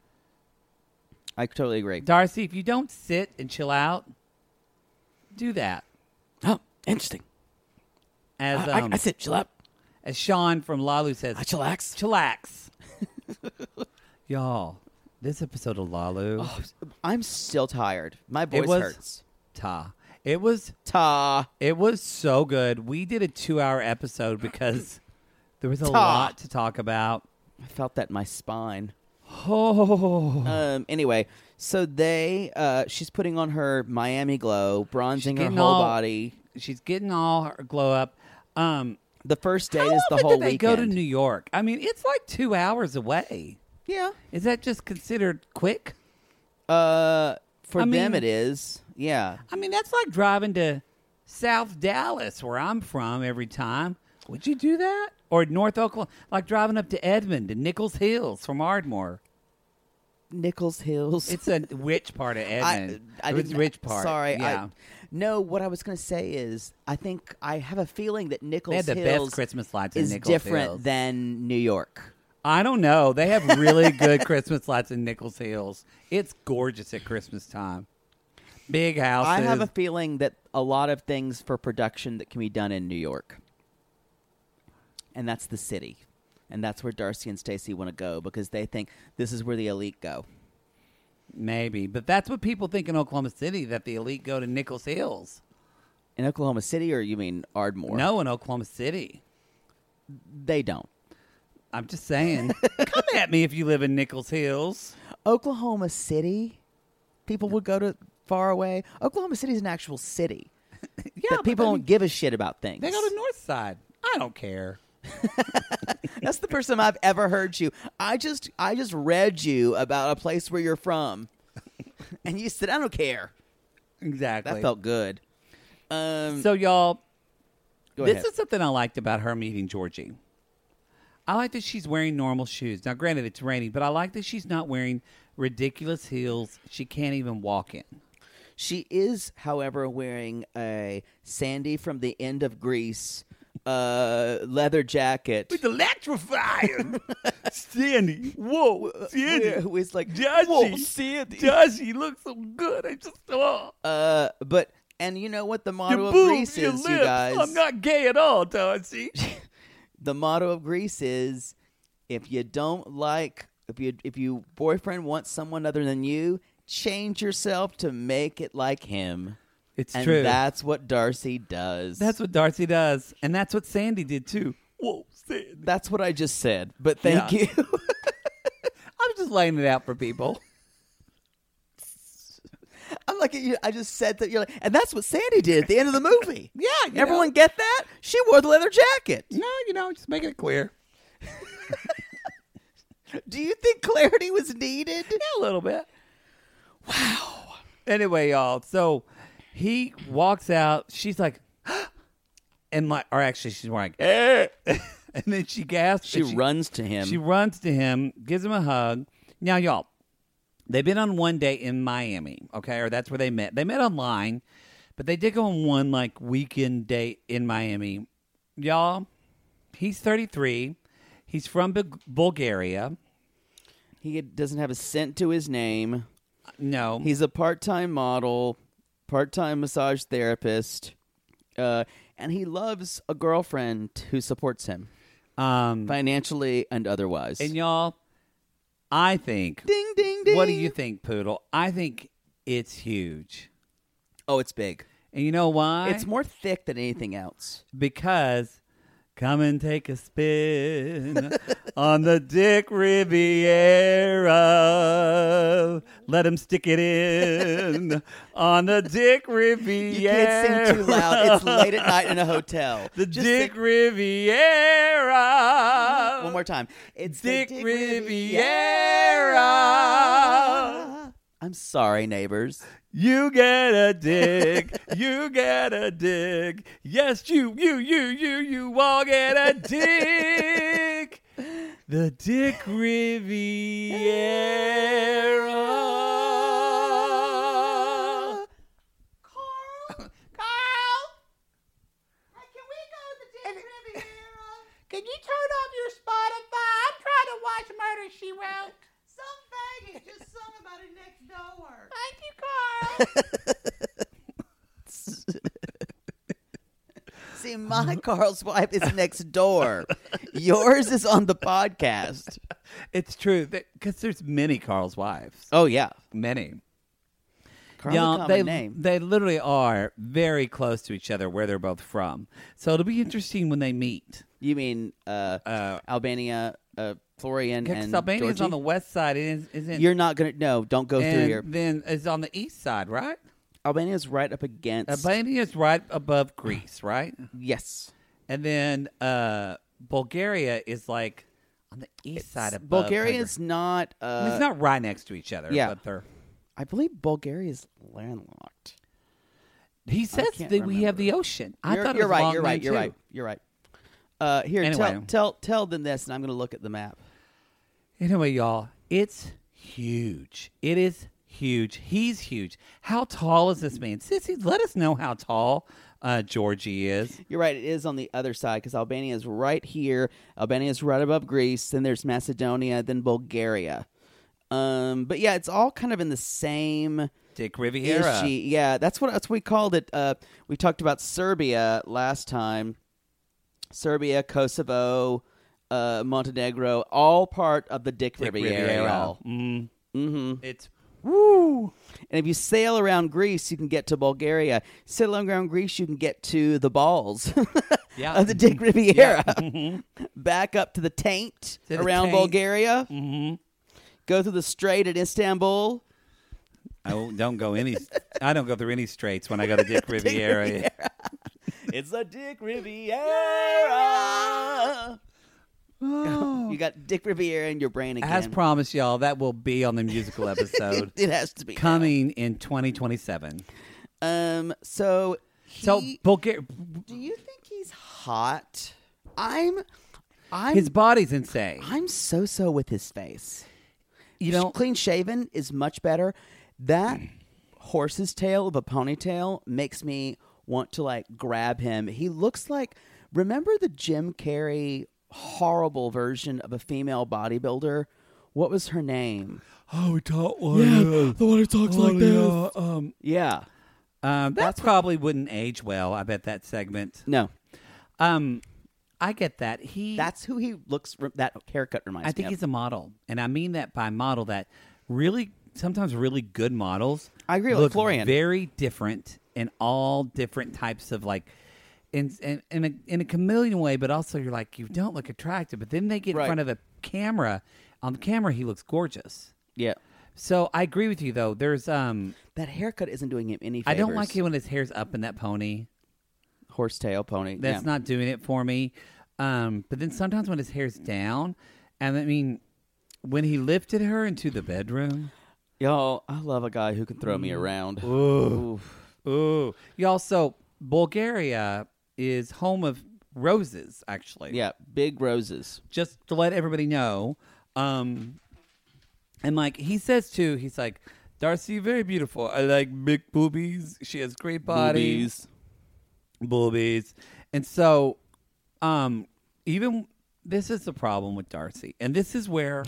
S9: I totally agree.
S5: Darcy, if you don't sit and chill out, do that.
S6: Oh, interesting.
S5: As
S6: I,
S5: um,
S6: I, I sit, chill out.
S5: as Sean from Lalu says,
S6: I chillax.
S5: chillax. Y'all, this episode of Lalu,
S9: Oh, I'm still tired. My voice
S5: was-
S9: hurts.
S5: ta. It was
S9: Ta.
S5: it was so good. We did a two-hour episode because there was a
S9: Ta.
S5: lot to talk about.
S9: I felt that in my spine.
S5: Oh,
S9: Um. Anyway, so they, uh, she's putting on her Miami glow, bronzing
S5: She's
S9: her
S5: getting
S9: whole
S5: all-
S9: body.
S5: she's getting all her glow up. Um,
S9: The first date
S5: how
S9: is the
S5: often
S9: whole
S5: do they
S9: weekend.
S5: go to New York? I mean, it's like two hours away.
S9: Yeah.
S5: Is that just considered quick?
S9: Uh, for
S5: I
S9: them
S5: mean-
S9: it is. Yeah.
S5: I mean, that's like driving to South Dallas, where I'm from, every time. Would you do that? Or North Oklahoma, like driving up to Edmond and Nichols Hills from Ardmore.
S9: Nichols Hills.
S5: It's a which part of Edmond?
S9: I, I
S5: It's
S9: didn't,
S5: rich part.
S9: Sorry.
S5: Yeah.
S9: I, no, what I was going to say is, I think I have a feeling that Nichols
S5: They had the
S9: Hills
S5: best Christmas lights in
S9: is
S5: Nichols
S9: different
S5: Hills.
S9: than New York.
S5: I don't know. They have really good Christmas lights in Nichols Hills. It's gorgeous at Christmas time. Big houses.
S9: I have a feeling that a lot of things for production that can be done in New York. And that's the city. And that's where Darcy and Stacey want to go because they think this is where the elite go.
S5: Maybe, but that's what people think in Oklahoma City, that the elite go to Nichols Hills.
S9: In Oklahoma City, or you mean Ardmore?
S5: No, in Oklahoma City.
S9: They don't.
S5: I'm just saying. Come at me if you live in Nichols Hills.
S9: Oklahoma City, people would go to far away. Oklahoma City is an actual city.
S5: Yeah,
S9: that
S5: but
S9: people
S5: they-
S9: don't give a shit about things.
S5: They go to North Side. I don't care.
S9: That's the first time I've ever heard you. I just I just read you about a place where you're from, and you said I don't care.
S5: Exactly.
S9: That felt good. Um,
S5: So, y'all,
S9: go
S5: this
S9: ahead.
S5: is something I liked about her meeting Georgie. I like that she's wearing normal shoes. Now, granted, it's raining, but I like that she's not wearing ridiculous heels she can't even walk in.
S9: She is, however, wearing a Sandy from the end of Grease uh, leather jacket.
S5: It's electrifying. Sandy. Whoa, Sandy.
S9: Who is like,
S5: Judgy.
S9: whoa, Sandy.
S5: Judgy looks so good. I just, oh.
S9: Uh, but, and you know what the motto
S5: Your
S9: of
S5: boobs,
S9: Grease
S5: your
S9: is,
S5: lips.
S9: you guys?
S5: I'm not gay at all, Darcy.
S9: The motto of Grease is, if you don't like, if you if you boyfriend wants someone other than you, change yourself to make it like him.
S5: It's
S9: and
S5: true.
S9: that's what Darcy does.
S5: That's what Darcy does. And that's what Sandy did, too. Whoa, Sandy.
S9: That's what I just said. But thank
S5: Yeah.
S9: you.
S5: I'm just laying it out for people.
S9: I'm like, you- I just said that. You're like, and that's what Sandy did at the end of the movie.
S5: Yeah, you
S9: Everyone
S5: know.
S9: get that? She wore the leather jacket.
S5: No, you know, just making it clear.
S9: Do you think clarity was needed?
S5: Yeah, a little bit. Wow. Anyway, y'all, so he walks out. She's like, and like, or actually, she's more like, eh. And then she gasps.
S9: She,
S5: and
S9: runs to him.
S5: She runs to him, gives him a hug. Now, y'all, they've been on one date in Miami, okay, or that's where they met. They met online, but they did go on one like weekend date in Miami. Y'all, he's thirty-three. He's from Bul- Bulgaria.
S9: He doesn't have a cent to his name.
S5: No,
S9: He's a part-time model, part-time massage therapist, uh, and he loves a girlfriend who supports him
S5: um,
S9: financially and otherwise.
S5: and y'all, I think.
S9: ding, ding, ding.
S5: What do you think, Poodle? I think it's huge.
S9: Oh, it's big.
S5: And you know why?
S9: It's more thick than anything else.
S5: Because come and take a spin on the Dick Riviera. Let him stick it in on the Dick Riviera.
S9: You can't sing too loud. It's late at night in a hotel.
S5: The
S9: Just
S5: Dick
S9: sing-
S5: Riviera.
S9: One more time. It's the
S5: Dick
S9: Dick
S5: Riviera.
S9: I'm sorry, neighbors.
S5: You get a dig. You get a dig. Yes, you, you, you, you, you all get a dig. The Dick Riviera. Carl. Carl.
S7: See, my Carl's wife is next door. Yours is on the podcast.
S5: It's true because there's many Carl's wives.
S7: Oh yeah,
S5: Many.
S7: Carl's
S5: Yeah,
S7: a common
S5: they
S7: name.
S5: they literally are very close to each other where they're both from. So it'll be interesting when they meet.
S7: You mean uh,
S5: Uh,
S7: Albania, uh, Florian,
S5: Because
S7: and
S5: Albania is
S7: Georgie?
S5: on the west side. It is, isn't.
S7: You're not gonna no. Don't go
S5: and
S7: through here.
S5: Then it's on the east side, right?
S7: Albania is right up against.
S5: Albania is right above Greece, right?
S7: Yes.
S5: And then uh, Bulgaria is like on the east side of
S7: Bulgaria is not. Uh,
S5: it's not right next to each other.
S7: yeah.
S5: but they're.
S7: I believe Bulgaria is landlocked.
S5: He says
S7: can't
S5: that we have
S7: remember.
S5: the ocean. I
S7: you're,
S5: thought it
S7: you're
S5: was a
S7: right.
S5: long
S7: You're
S5: name,
S7: right. You're
S5: too.
S7: right. You're right. Uh, here,
S5: Anyway.
S7: tell, tell tell them this, and I'm going to look at the map.
S5: Anyway, y'all, it's huge. It is huge. He's huge. How tall is this man? Sissy, let us know how tall uh, Georgie is.
S7: You're right. It is on the other side because Albania is right here. Albania is right above Greece. Then there's Macedonia. Then Bulgaria. Um, but yeah, it's all kind of in the same.
S5: Dick Riviera.
S7: Issue. Yeah, that's what that's what we called it. Uh, we talked about Serbia last time. Serbia, Kosovo, uh, Montenegro, all part of the Dick,
S5: Dick
S7: Riviera.
S5: Riviera. Mm.
S7: Mm-hmm.
S5: It's woo.
S7: And if you sail around Greece, you can get to Bulgaria. Sail around Greece, you can get to the balls
S5: Yeah.
S7: of the Dick Riviera.
S5: Yeah. Mhm.
S7: Back up to the taint
S5: To the
S7: around
S5: taint.
S7: Bulgaria.
S5: Mm-hmm.
S7: Go through the strait at Istanbul.
S5: I don't go any. I don't go through any straits when I go to Dick Riviera.
S7: It's the Dick Riviera.
S5: Oh.
S7: You got Dick Riviera in your brain again.
S5: As promised, y'all, that will be on the musical episode
S7: It has to be
S5: coming in twenty twenty-seven.
S7: Um. So. He,
S5: So Bulgaria,
S7: do you think he's hot? I'm. I'm.
S5: his body's insane.
S7: I'm so so with his face.
S5: You know,
S7: Clean shaven is much better. That horse's tail of a ponytail makes me want to like grab him. He looks like. Remember the Jim Carrey horrible version of a female bodybuilder? What was her name?
S5: oh, we talk one.
S6: Yeah, the one who talks like this.
S5: Um,
S7: Yeah.
S5: um, that probably wouldn't age well. I bet that segment.
S7: No.
S5: Um, I get that. He.
S7: That's who he looks. That haircut reminds
S5: I
S7: me
S5: think
S7: of.
S5: he's a model, and I mean that by model that really sometimes really good models.
S7: I agree with
S5: look
S7: Florian.
S5: Very different in all different types of like. In in in a, in a chameleon way, but also you're like you don't look attractive. But then they get
S7: Right.
S5: in front of the camera. On the camera, he looks gorgeous.
S7: Yeah.
S5: So I agree with you though. There's um,
S7: That haircut isn't doing him any
S5: I
S7: favors.
S5: don't like it when his hair's up in that pony.
S7: Horsetail pony.
S5: That's
S7: yeah.
S5: not doing it for me. Um, but then sometimes when his hair's down, and I mean, when he lifted her into the bedroom.
S7: Y'all, I love a guy who can throw me around.
S5: Ooh. Ooh. Y'all, so Bulgaria is home of roses, actually.
S7: Yeah, big roses.
S5: Just to let everybody know. Um, and like he says too, he's like, Darcy, very beautiful. I like big boobies. She has great body.
S7: Boobies.
S5: Boobies. And so, um, even this is the problem with Darcy. And this is where,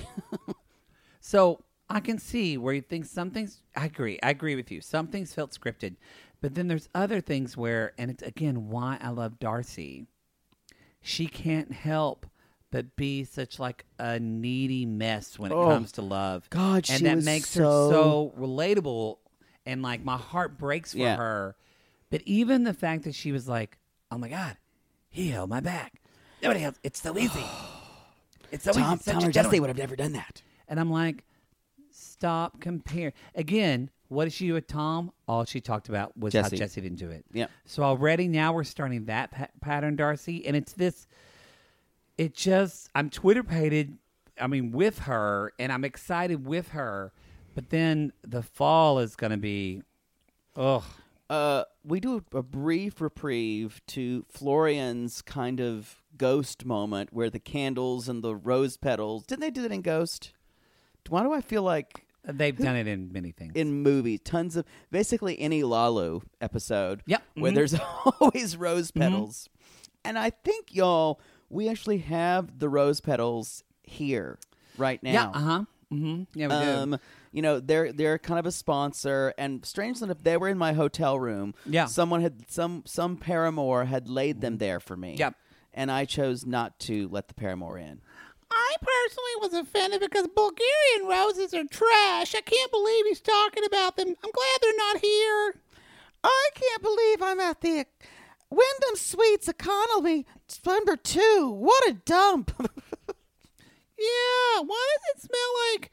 S5: so I can see where you think some things, I agree. I agree with you. Some things felt scripted. But then there's other things where, and it's again why I love Darcy. She can't help but be such like a needy mess when it
S7: Oh,
S5: comes to love.
S7: God,
S5: and
S7: she
S5: that
S7: was
S5: makes
S7: so-
S5: her so relatable, and like my heart breaks for
S7: Yeah.
S5: her. But even the fact that she was like, "Oh my God, he held my back. Nobody else. It's so easy. It's so
S6: Tom,
S5: easy." Such
S6: Tom
S5: a
S6: or Jesse
S5: gentleman."
S6: would have never done that.
S5: And I'm like, stop comparing. Again, what did she do with Tom? All she talked about was
S7: Jesse.
S5: how Jesse didn't do it.
S7: Yeah.
S5: So already now we're starting that pa- pattern, Darcy. And it's this, it just, I'm Twitter pated, I mean, with her, and I'm excited with her. But then the fall is going to be, ugh.
S7: Uh, we do a brief reprieve to Florian's kind of ghost moment where the candles and the rose petals. Didn't they do that in Ghost? Why do I feel like
S5: They've done it in many things.
S7: in movies, tons of basically any Lalu episode,
S5: Yep.
S7: where
S5: Mhm.
S7: there's always rose petals, and I think y'all we actually have the rose petals here right now.
S5: Yeah, uh-huh. Mm-hmm. Yeah, we
S9: um,
S5: do.
S9: You know, they're they're kind of a sponsor, and strange enough, they were in my hotel room.
S5: Yeah.
S9: Someone had some some paramour had laid them there for me.
S5: Yep.
S9: And I chose not to let the paramour in.
S10: I personally was offended because Bulgarian roses are trash. I can't believe he's talking about them. I'm glad they're not here.
S7: I can't believe I'm at the Wyndham Suites Economy number two. What a dump.
S10: Yeah, why does it smell like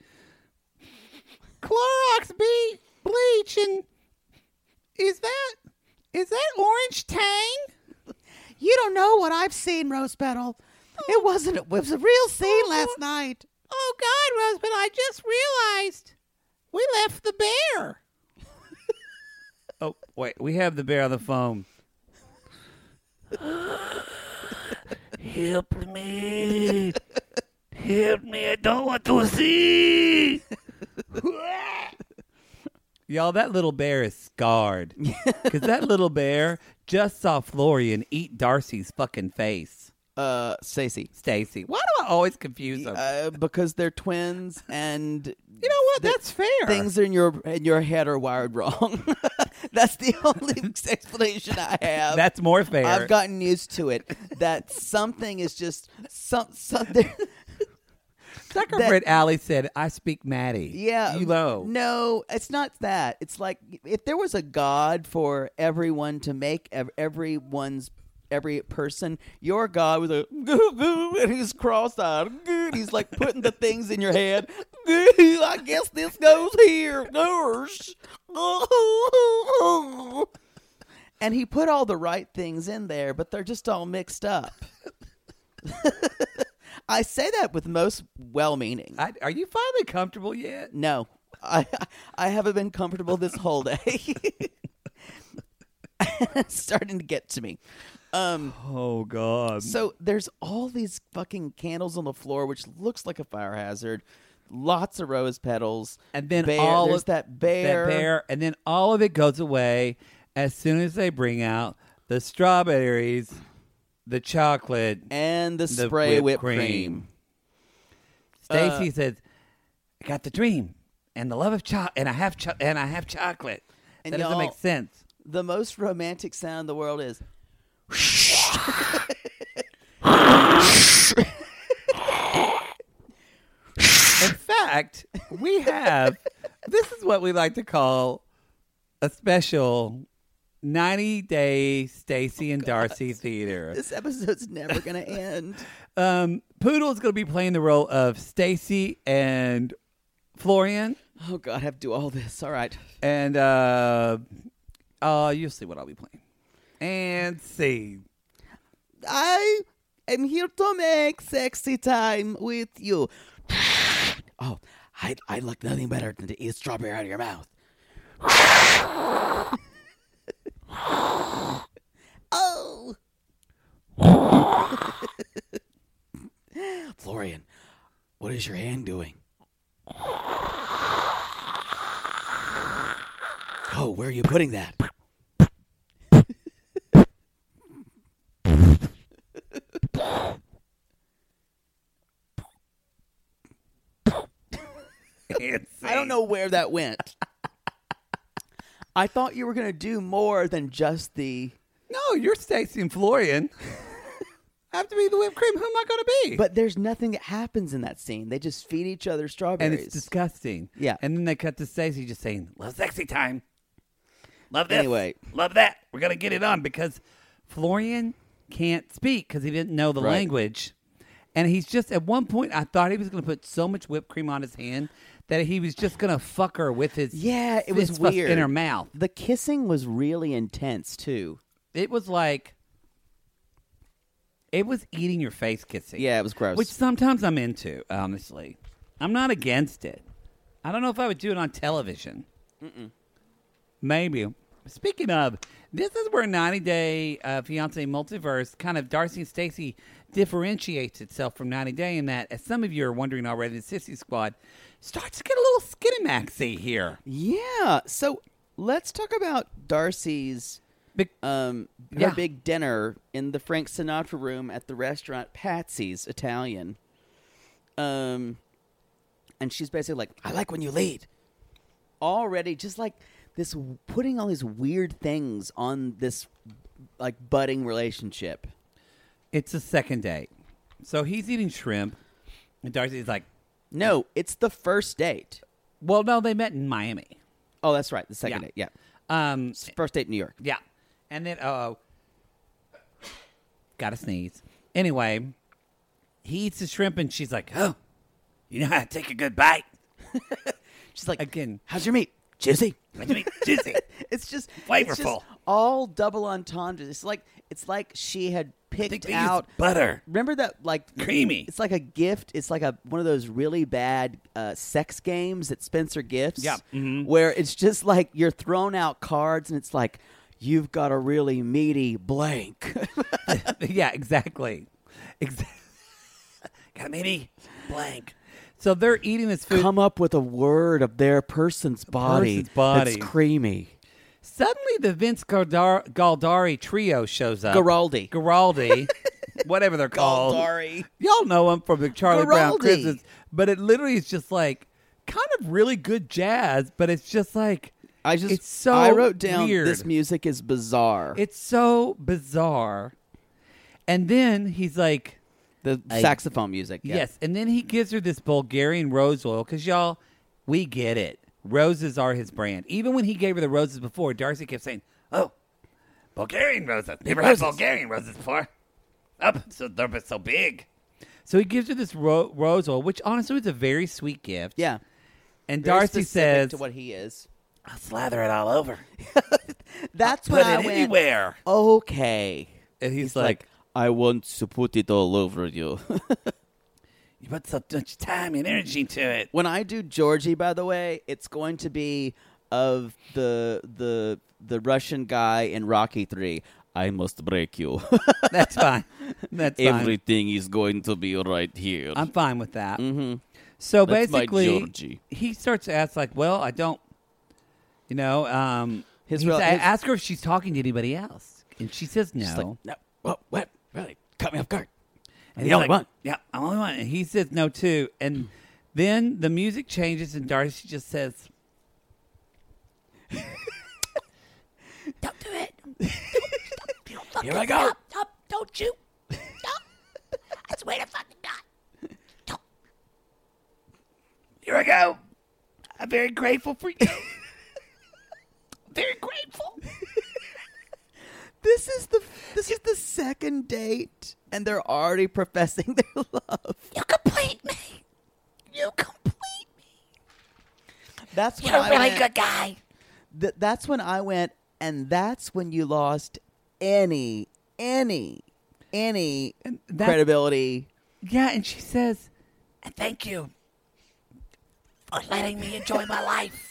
S10: Clorox be- bleach and is that is that orange tang?
S7: You don't know what I've seen, Rose Petal. It wasn't. It was a real scene
S10: Oh,
S7: last night.
S10: Oh God, Rose, but I just realized we left the bear.
S5: Oh, wait. We have the bear on the phone.
S10: Help me. Help me. I don't want to see.
S5: Y'all, that little bear is scarred. Because that little bear just saw Florian eat Darcy's fucking face.
S9: Uh, Stacey.
S5: Stacy. Why do I always confuse them?
S9: Uh, because they're twins, and
S10: You know what?
S9: the-
S10: That's fair.
S9: Things in your in your head are wired wrong. That's the only explanation I have.
S5: That's more fair.
S9: I've gotten used to it. That something is just some something.
S5: Sucker
S9: that-
S5: Fred Alley said, I speak Maddie.
S9: Yeah,
S5: You know.
S9: No, it's not that. It's like if there was a God for everyone to make ev- everyone's every person, your God was a and he's cross-eyed. He's like putting the things in your head. I guess this goes here. And he put all the right things in there, but they're just all mixed up. I say that with most well-meaning.
S5: I, are you finally comfortable yet?
S9: No, I I haven't been comfortable this whole day. It's starting to get to me. Um,
S5: Oh, God.
S9: so there's all these fucking candles on the floor, which looks like a fire hazard. Lots of rose petals.
S5: And then
S9: bear,
S5: all
S9: there's
S5: of
S9: that bear.
S5: That bear. And then all of it goes away as soon as they bring out the strawberries, the chocolate,
S9: and the
S5: the
S9: spray
S5: whipped
S9: whipped
S5: cream.
S9: cream.
S5: Stacy
S9: Uh,
S5: says, I got the dream and the love of chocolate, and I have cho- and I have chocolate.
S9: And
S5: that doesn't
S9: y'all-
S5: make sense.
S9: The most romantic sound in the world is.
S5: In fact, we have, this is what we like to call a special ninety-day Stacy and Darcy theater.
S9: This episode's never going to end.
S5: Um, Poodle is going to be playing the role of Stacy and Florian.
S9: Oh, God, I have to do all this. All right.
S5: And uh, uh, you'll see what I'll be playing. And see.
S9: I am here to make sexy time with you.
S6: Oh, I I like nothing better than to eat a strawberry out of your mouth.
S9: Oh.
S6: Florian, what is your hand doing? Oh, where are you putting that?
S9: I don't know where that went. I thought you were going to do more than just the...
S5: No, you're Stacy and Florian. I have to be the whipped cream. Who am I going to be?
S9: But there's nothing that happens in that scene. They just feed each other
S5: and
S9: strawberries.
S5: it's disgusting.
S9: Yeah.
S5: And then they cut to Stacy just saying, love sexy time. Love this.
S9: Anyway.
S5: Love that. We're going to get it on because Florian can't speak because he didn't know the
S9: Right.
S5: language. And he's just, at one point, I thought he was going to put so much whipped cream on his hand that he was just going to fuck her with his
S9: Yeah, it was
S5: fist fuck
S9: weird.
S5: in her mouth.
S9: The kissing was really intense, too.
S5: It was like, it was eating your face kissing.
S9: Yeah, it was gross.
S5: Which sometimes I'm into, honestly. I'm not against it. I don't know if I would do it on television.
S9: Mm-mm.
S5: Maybe. Speaking of, this is where ninety Day uh, Fiance Multiverse, kind of Darcy and Stacy, differentiates itself from ninety Day in that, as some of you are wondering already, the Sissy Squad starts to get a little skinny maxy here.
S9: Yeah. So let's talk about Darcy's
S5: Big,
S9: um her
S5: Yeah.
S9: big dinner in the Frank Sinatra room at the restaurant Patsy's Italian. Um And she's basically like,
S6: I like when you lead.
S9: already just like this, putting all these weird things on this like budding relationship.
S5: It's a second date. So he's eating shrimp, and Darcy's like,
S9: No, it's the first date.
S5: well, no, they met in Miami.
S9: Oh, that's right. The second
S5: Yeah.
S9: date. Yeah.
S5: Um,
S9: It's first date in New York.
S5: yeah. And then, oh, gotta sneeze. Anyway, he eats the shrimp, and she's like, oh, you know how to take a good bite?
S9: She's like,
S5: Again,
S9: how's your meat? Juicy.
S5: how's your meat? Juicy.
S9: It's just
S5: Flavorful.
S9: It's just all double entendres. It's like it's like she had
S5: I
S9: picked
S5: think they
S9: out
S5: use butter.
S9: Remember that like
S5: Creamy.
S9: It's like a gift. It's like a one of those really bad uh, sex games at Spencer Gifts.
S5: Yeah. Mhm.
S9: Where it's just like you're throwing out cards and it's like you've got a really meaty blank.
S5: Yeah, exactly. Exactly. Got a meaty blank. So they're eating this food.
S9: Come up with a word of their person's body,
S5: person's body.
S9: that's creamy.
S5: Suddenly, the Vince Galdar- Galdari trio shows up.
S9: Garaldi.
S5: Garaldi. Whatever they're called.
S9: Galdari.
S5: Y'all know him from the Charlie Brown
S9: Garaldi.
S5: Christmas. But it literally is just like kind of really good jazz, but it's just like
S9: I just
S5: it's so
S9: I wrote down
S5: weird.
S9: this music is bizarre.
S5: It's so bizarre. And then he's like,
S9: the
S5: I-
S9: saxophone music. Yeah.
S5: yes. And then he gives her this Bulgarian rose oil because, y'all, we get it. Roses are his brand. Even when he gave her the roses before, Darcy kept saying, oh, Bulgarian roses. Never had Bulgarian roses before. Oh, so they're so big. So he gives her this ro- rose oil, which honestly was a very sweet gift.
S9: Yeah.
S5: And
S9: Very
S5: Darcy
S9: specific
S5: says,
S9: to what he is.
S5: I'll slather it all over.
S9: That's
S5: Put
S9: when I
S5: it
S9: went,
S5: anywhere.
S9: okay.
S5: And he's,
S9: He's
S5: like,
S9: like, I want to put it all over you.
S5: you put so much time and energy to it.
S9: When I do Georgie, by the way, it's going to be of the the the Russian guy in Rocky three. I must break you.
S5: That's fine. That's fine.
S9: Everything is going to be right here.
S5: I'm fine with that.
S9: mm-hmm.
S5: So
S9: That's my
S5: basically,
S9: Georgie.
S5: he starts to ask, like, well, I don't, you know, um,
S9: His
S5: he's-
S9: rel-
S5: I
S9: his-
S5: ask her if she's talking to anybody else. And she says no.
S9: She's like, no. What? What? Really? Cut me off guard.
S5: and
S9: the
S5: he's
S9: only
S5: like,
S9: one.
S5: Yeah, I'm the only one. And he says no, too. And then the music changes, and Darcy just says, don't do it. Don't, don't
S9: Here I go.
S5: Stop, stop, don't you. Stop. I swear to fucking God. Don't. Here I go. I'm very grateful for you. Very grateful.
S9: This is the this is the second date, and they're already professing their love.
S5: You complete me. You complete me.
S9: That's when
S5: You're
S9: I
S5: a really
S9: went,
S5: good guy.
S9: Th- that's when I went, and that's when you lost any, any, any
S5: And that-
S9: credibility.
S5: Yeah, and she says, and thank you for letting me enjoy my life.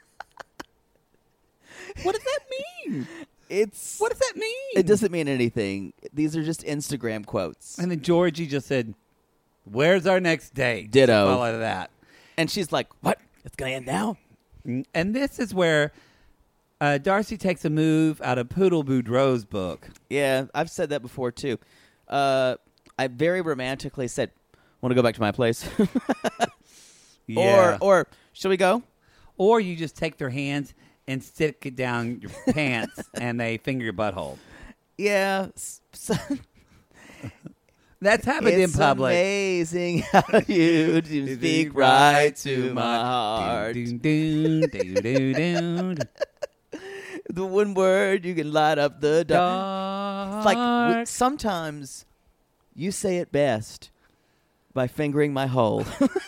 S5: What does that mean?
S9: It's
S5: What does that mean?
S9: It doesn't mean anything. These are just Instagram quotes.
S5: And then Georgie just said, where's our next date?
S9: Ditto.
S5: Follow that.
S9: And she's like, "What? It's gonna end now?"
S5: And this is where uh, Darcy takes a move out of Poodle Boudreaux's book.
S9: Yeah, I've said that before too. Uh, I very romantically said, "Want to go back to my place?"
S5: Yeah.
S9: Or, or should we go?
S5: Or you just take their hands and stick it down your pants and they finger your butthole.
S9: Yeah. s- So,
S5: That's happened
S9: it's
S5: in public.
S9: amazing how you do speak right to my heart.
S5: Dun, dun, dun, dun, dun, dun.
S9: The one word you can light up the dark. It's like w-
S5: Dark.
S9: sometimes you say it best by fingering my hole.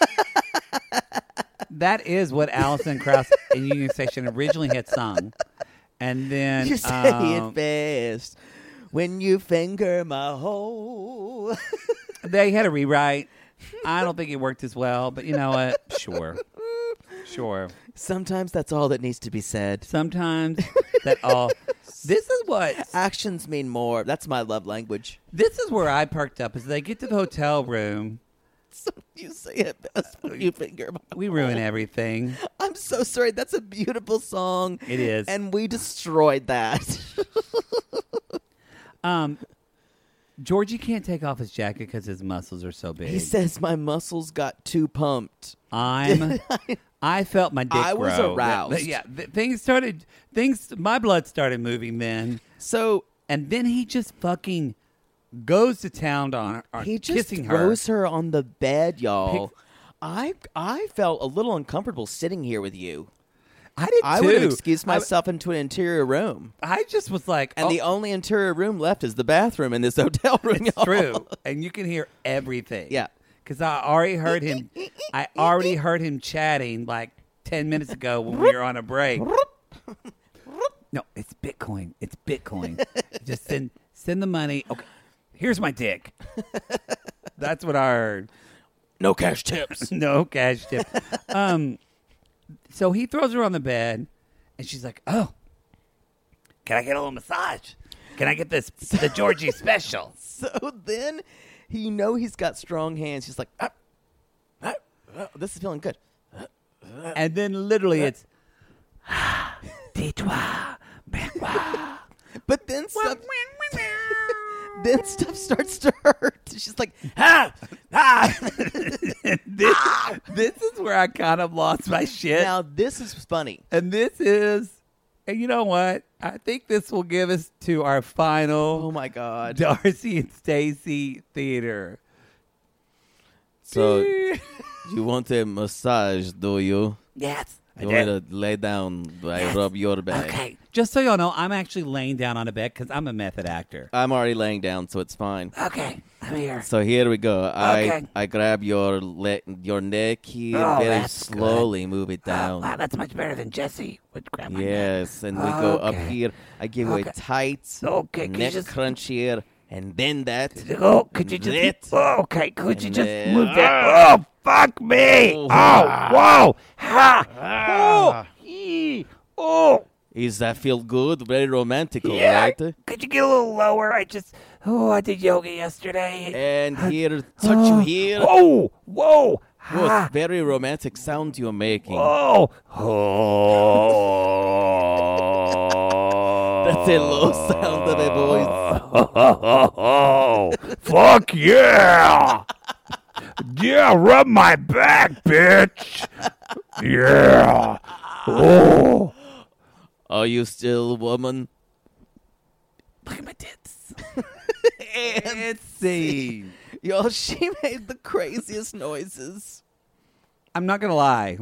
S5: That is what Alison Krauss in Union Station originally had sung. And then
S9: You say
S5: um,
S9: it best when you finger my hole.
S5: they had a rewrite. I don't think it worked as well, but you know what? Sure. Sure.
S9: Sometimes that's all that needs to be said.
S5: Sometimes that all. This is what.
S9: Actions mean more. That's my love language.
S5: This is where I perked up. Is they get to the hotel room.
S9: So you say it best when you finger my
S5: We ruin everything.
S9: I'm so sorry. That's a beautiful song.
S5: It is.
S9: And we destroyed that.
S5: Um, Georgie can't take off his jacket because his muscles are so big.
S9: He says my muscles got too pumped.
S5: I'm. I felt my dick
S9: I was
S5: grow.
S9: aroused.
S5: Th- yeah, th- things started. Things. My blood started moving then.
S9: So
S5: and then he just fucking goes to town on her,
S9: he just
S5: kissing her.
S9: throws her on the bed, y'all.
S5: Pick-
S9: I I felt a little uncomfortable sitting here with you.
S5: I did
S9: I
S5: too.
S9: would have excused
S5: I-
S9: myself into an interior room.
S5: I just was like,
S9: And
S5: oh,
S9: the only interior room left is the bathroom in this hotel room,
S5: it's
S9: y'all.
S5: true, and you can hear everything.
S9: Yeah.
S5: because I already heard him. I already heard him chatting like ten minutes ago when we were on a break. No, it's Bitcoin. It's Bitcoin. Just send send the money. Okay, here's my dick. That's what I heard.
S9: No cash tips.
S5: No cash tip. Um, so he throws her on the bed, and she's like, "Oh, can I get a little massage? Can I get this the Georgie special?"
S9: So then, you know he's got strong hands. He's like, ah, ah, ah, "This is feeling good."
S5: And then literally, it's dis-toi, ben-moi.
S9: But then stuff, then stuff starts to hurt. She's like, ah, ah.
S5: this, this is where I kind of lost my shit.
S9: Now this is funny.
S5: And this is, and you know what? I think this will give us to our final
S9: Oh my God.
S5: Darcy and Stacy theater.
S9: So you want a massage, do you?
S5: Yes.
S9: You want me to lay down, I
S5: Yes.
S9: rub your back.
S5: Okay. Just so y'all know, I'm actually laying down on a bed because I'm a method actor.
S9: I'm already laying down, so it's fine.
S5: Okay. I'm here.
S9: So here we go. I
S5: Okay.
S9: I grab your le- your neck here,
S5: Oh,
S9: very
S5: that's
S9: slowly move it down.
S5: Wow, that's much better than Jesse would grab my neck.
S9: Yes, and we go up
S5: Okay.
S9: here. I give you
S5: Okay.
S9: a tight
S5: Okay, can you
S9: neck
S5: just-
S9: crunch here, and then that.
S5: Oh, could you
S9: and
S5: just...
S9: that,
S5: Oh, okay, could you
S9: and
S5: just
S9: then-
S5: move that... Oh, fuck me!
S9: Oh.
S5: Oh, whoa! Ha! Oh! Ee. Oh!
S9: Is that feel good? Very romantic,
S5: Yeah.
S9: right?
S5: Could you get a little lower? I just... Oh, I did yoga yesterday.
S9: And here, touch you here.
S5: Whoa! Whoa!
S9: What
S5: Ha!
S9: very romantic sound you're making.
S5: Oh! Oh!
S9: That's a low sound of a voice.
S5: Oh, fuck yeah! Yeah, rub my back, bitch! Yeah! Oh!
S9: Are you still woman?
S5: Look at my tits.
S9: And
S5: see.
S9: Y'all, she made the craziest noises.
S5: I'm not gonna lie.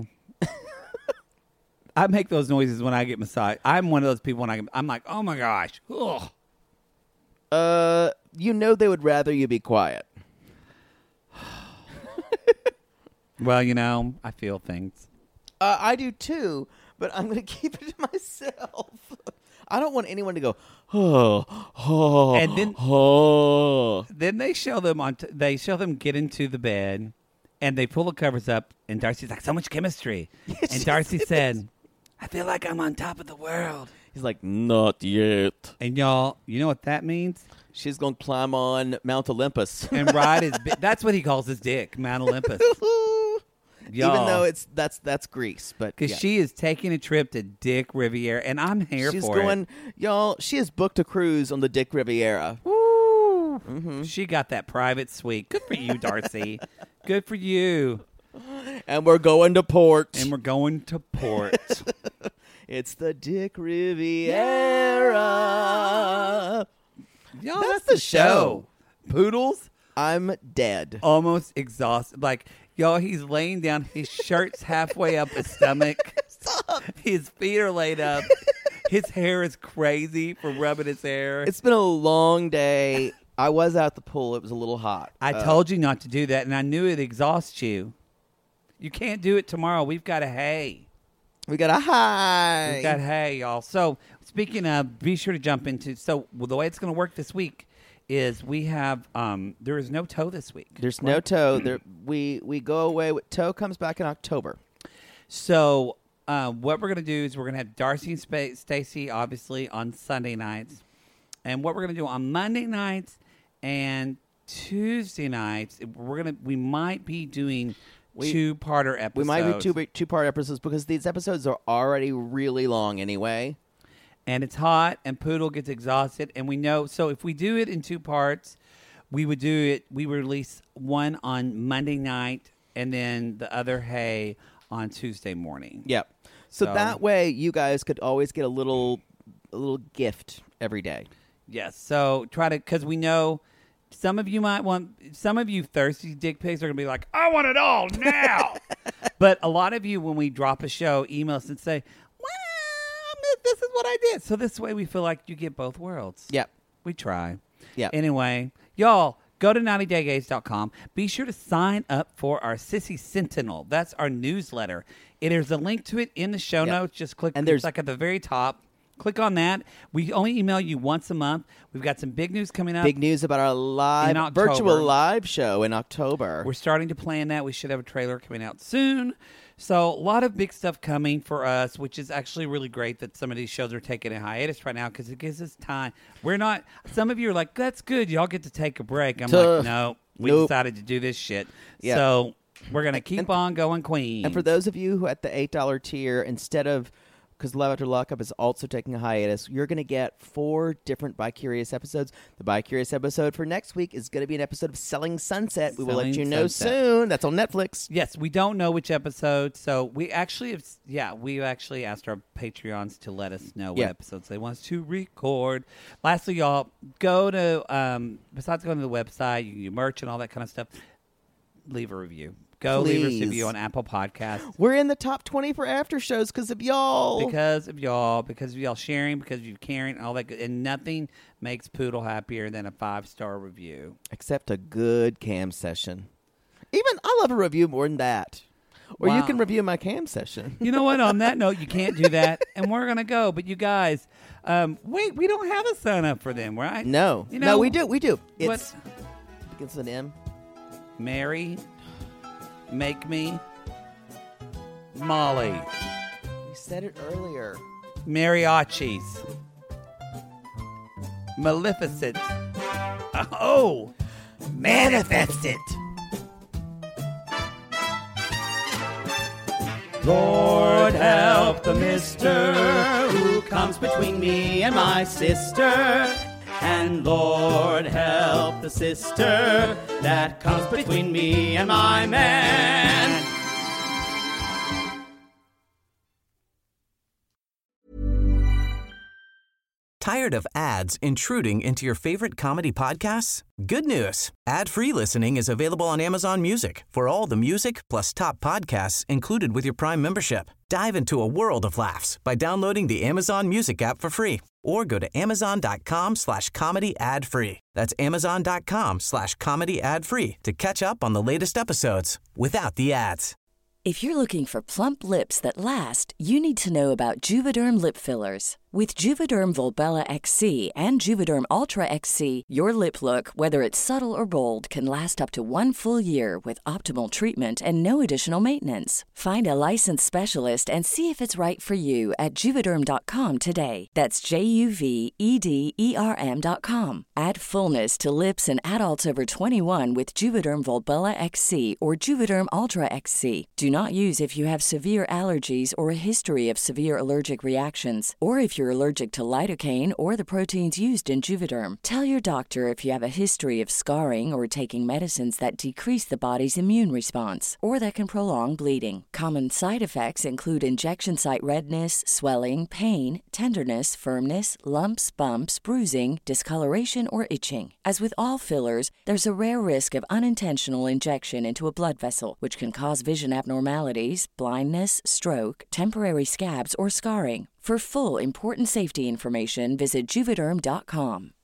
S5: I make those noises when I get massaged. I'm one of those people when I, I'm like, oh my gosh. Ugh.
S9: Uh, you know they would rather you be quiet.
S5: Well, you know, I feel things.
S9: Uh, I do too, but I'm going to keep it to myself. I don't want anyone to go, oh, oh,
S5: And then-
S9: oh.
S5: Then they show them on. T- they show them get into the bed, and they pull the covers up. And Darcy's like, so much chemistry. And Darcy said, I feel like I'm on top of the world.
S9: He's like, not yet.
S5: And y'all, you know what that means?
S9: She's going to climb on Mount Olympus.
S5: And ride his. Bi- that's what he calls his dick, Mount Olympus. Y'all.
S9: Even though it's that's that's Greece, but
S5: Because
S9: yeah.
S5: she is taking a trip to Dick Riviera, and I'm here
S9: she's
S5: for
S9: going,
S5: it.
S9: y'all. She has booked a cruise on the Dick Riviera.
S5: Woo!
S9: Mm-hmm.
S5: She got that private suite. Good for you, Darcy. Good for you.
S9: And we're going to port.
S5: And we're going to port.
S9: It's the Dick Riviera.
S5: Y'all,
S9: That's
S5: that's,
S9: the
S5: the show.
S9: show.
S5: Poodles
S9: I'm dead.
S5: almost exhausted. Like, y'all, he's laying down. His shirt's halfway up his stomach.
S9: Stop.
S5: His feet are laid up. His hair is crazy for rubbing his hair.
S9: It's been a long day. I was out the pool. It was a little hot.
S5: I
S9: Uh,
S5: told you not to do that, and I knew it exhausts you. You can't do it tomorrow. We've got a hay.
S9: we got a high.
S5: We've got hay, y'all. So, speaking of, be sure to jump into. So, well, the way it's going to work this week is we have. Um, there is no toe this week.
S9: There's no toe. There, we we go away. With, toe comes back in October.
S5: So, uh, what we're going to do is we're going to have Darcy and Sp- Stacy, obviously, on Sunday nights. And what we're going to do on Monday nights and Tuesday nights, we're going to, we might be doing
S9: We-
S5: two-parter episodes.
S9: We might be two two part episodes because these episodes are already really long anyway.
S5: And it's hot, and Poodle gets exhausted. And we know, so if we do it in two parts, we would do it. We would release one on Monday night, and then the other hay on Tuesday morning.
S9: Yep. So,
S5: So-
S9: that way, you guys could always get a little, a little gift every day.
S5: Yes. So try to, because we know some of you might want, some of you thirsty dick pics are going to be like, I want it all now. But a lot of you, when we drop a show, email us and say, well, this is what I did. So this way we feel like you get both worlds.
S9: Yep.
S5: We try.
S9: Yep.
S5: Anyway, y'all, go to ninety day gays dot com. Be sure to sign up for our Sissy Sentinel. That's our newsletter. It, there's a link to it in the show
S9: Yep.
S5: notes. Just click,
S9: And
S5: and
S9: there's-
S5: it's like at the very top. Click on that. We only email you once a month. We've got some big news coming up.
S9: Big news about our live
S5: In October.
S9: virtual live show in October.
S5: We're starting to plan that. We should have a trailer coming out soon. So a lot of big stuff coming for us, which is actually really great that some of these shows are taking a hiatus right now because it gives us time. We're not, some of you are like, that's good. Y'all get to take a break. I'm
S9: Tuh.
S5: like, no, we
S9: Nope.
S5: decided to do this shit.
S9: Yeah.
S5: So we're going to keep
S9: And-
S5: on going, Queen.
S9: And for those of you who at the eight dollar tier, instead of, because Love After Lockup is also taking a hiatus, you're going to get four different Bi-Curious episodes. The Bi-Curious episode for next week is going to be an episode of Selling Sunset. We will let
S5: Selling
S9: you know
S5: Sunset.
S9: soon. That's on Netflix.
S5: Yes, we don't know which episode, so we actually have, yeah, we've actually asked our Patreons to let us know what
S9: Yeah.
S5: episodes they want us to record. Lastly, y'all, go to, um, besides going to the website, you can do merch and all that kind of stuff, leave a review. Go leave us a
S9: Please.
S5: review on Apple Podcasts.
S9: We're in the top twenty for after shows because of y'all.
S5: Because of y'all, because of y'all sharing, because of you caring, all that good. And nothing makes Poodle happier than a five-star review.
S9: Except a good cam session. Even, I love a review more than that. Or you
S5: Wow.
S9: can review my cam session.
S5: You know what? On that note, you can't do that, and we're gonna go. But you guys, um, wait, we don't have a sign up for them, right?
S9: No.
S5: You
S9: no,
S5: know,
S9: we do. We do.
S5: what-
S9: It's begins with an M.
S5: Mary, make me, Molly,
S9: You said it earlier.
S5: mariachis, Maleficent. Oh, manifest it.
S7: Lord help the mister who comes between me and my sister. And Lord help the sister that comes between me and my man.
S1: Tired of ads intruding into your favorite comedy podcasts? Good news. Ad-free listening is available on Amazon Music for all the music plus top podcasts included with your Prime membership. Dive into a world of laughs by downloading the Amazon Music app for free or go to amazon.com slash comedy ad free. That's amazon.com slash comedy ad free to catch up on the latest episodes without the ads.
S11: If you're looking for plump lips that last, you need to know about Juvederm lip fillers. With Juvederm Volbella X C and Juvederm Ultra X C, your lip look, whether it's subtle or bold, can last up to one full year with optimal treatment and no additional maintenance. Find a licensed specialist and see if it's right for you at Juvederm dot com today. That's J U V E D E R M dot com. Add fullness to lips in adults over twenty-one with Juvederm Volbella X C or Juvederm Ultra X C. Do not use if you have severe allergies or a history of severe allergic reactions, or if you're allergic to lidocaine or the proteins used in Juvederm. Tell your doctor if you have a history of scarring or taking medicines that decrease the body's immune response or that can prolong bleeding. Common side effects include injection site redness, swelling, pain, tenderness, firmness, lumps, bumps, bruising, discoloration, or itching. As with all fillers, there's a rare risk of unintentional injection into a blood vessel, which can cause vision abnormalities, blindness, stroke, temporary scabs, or scarring. For full, important safety information, visit Juvederm dot com.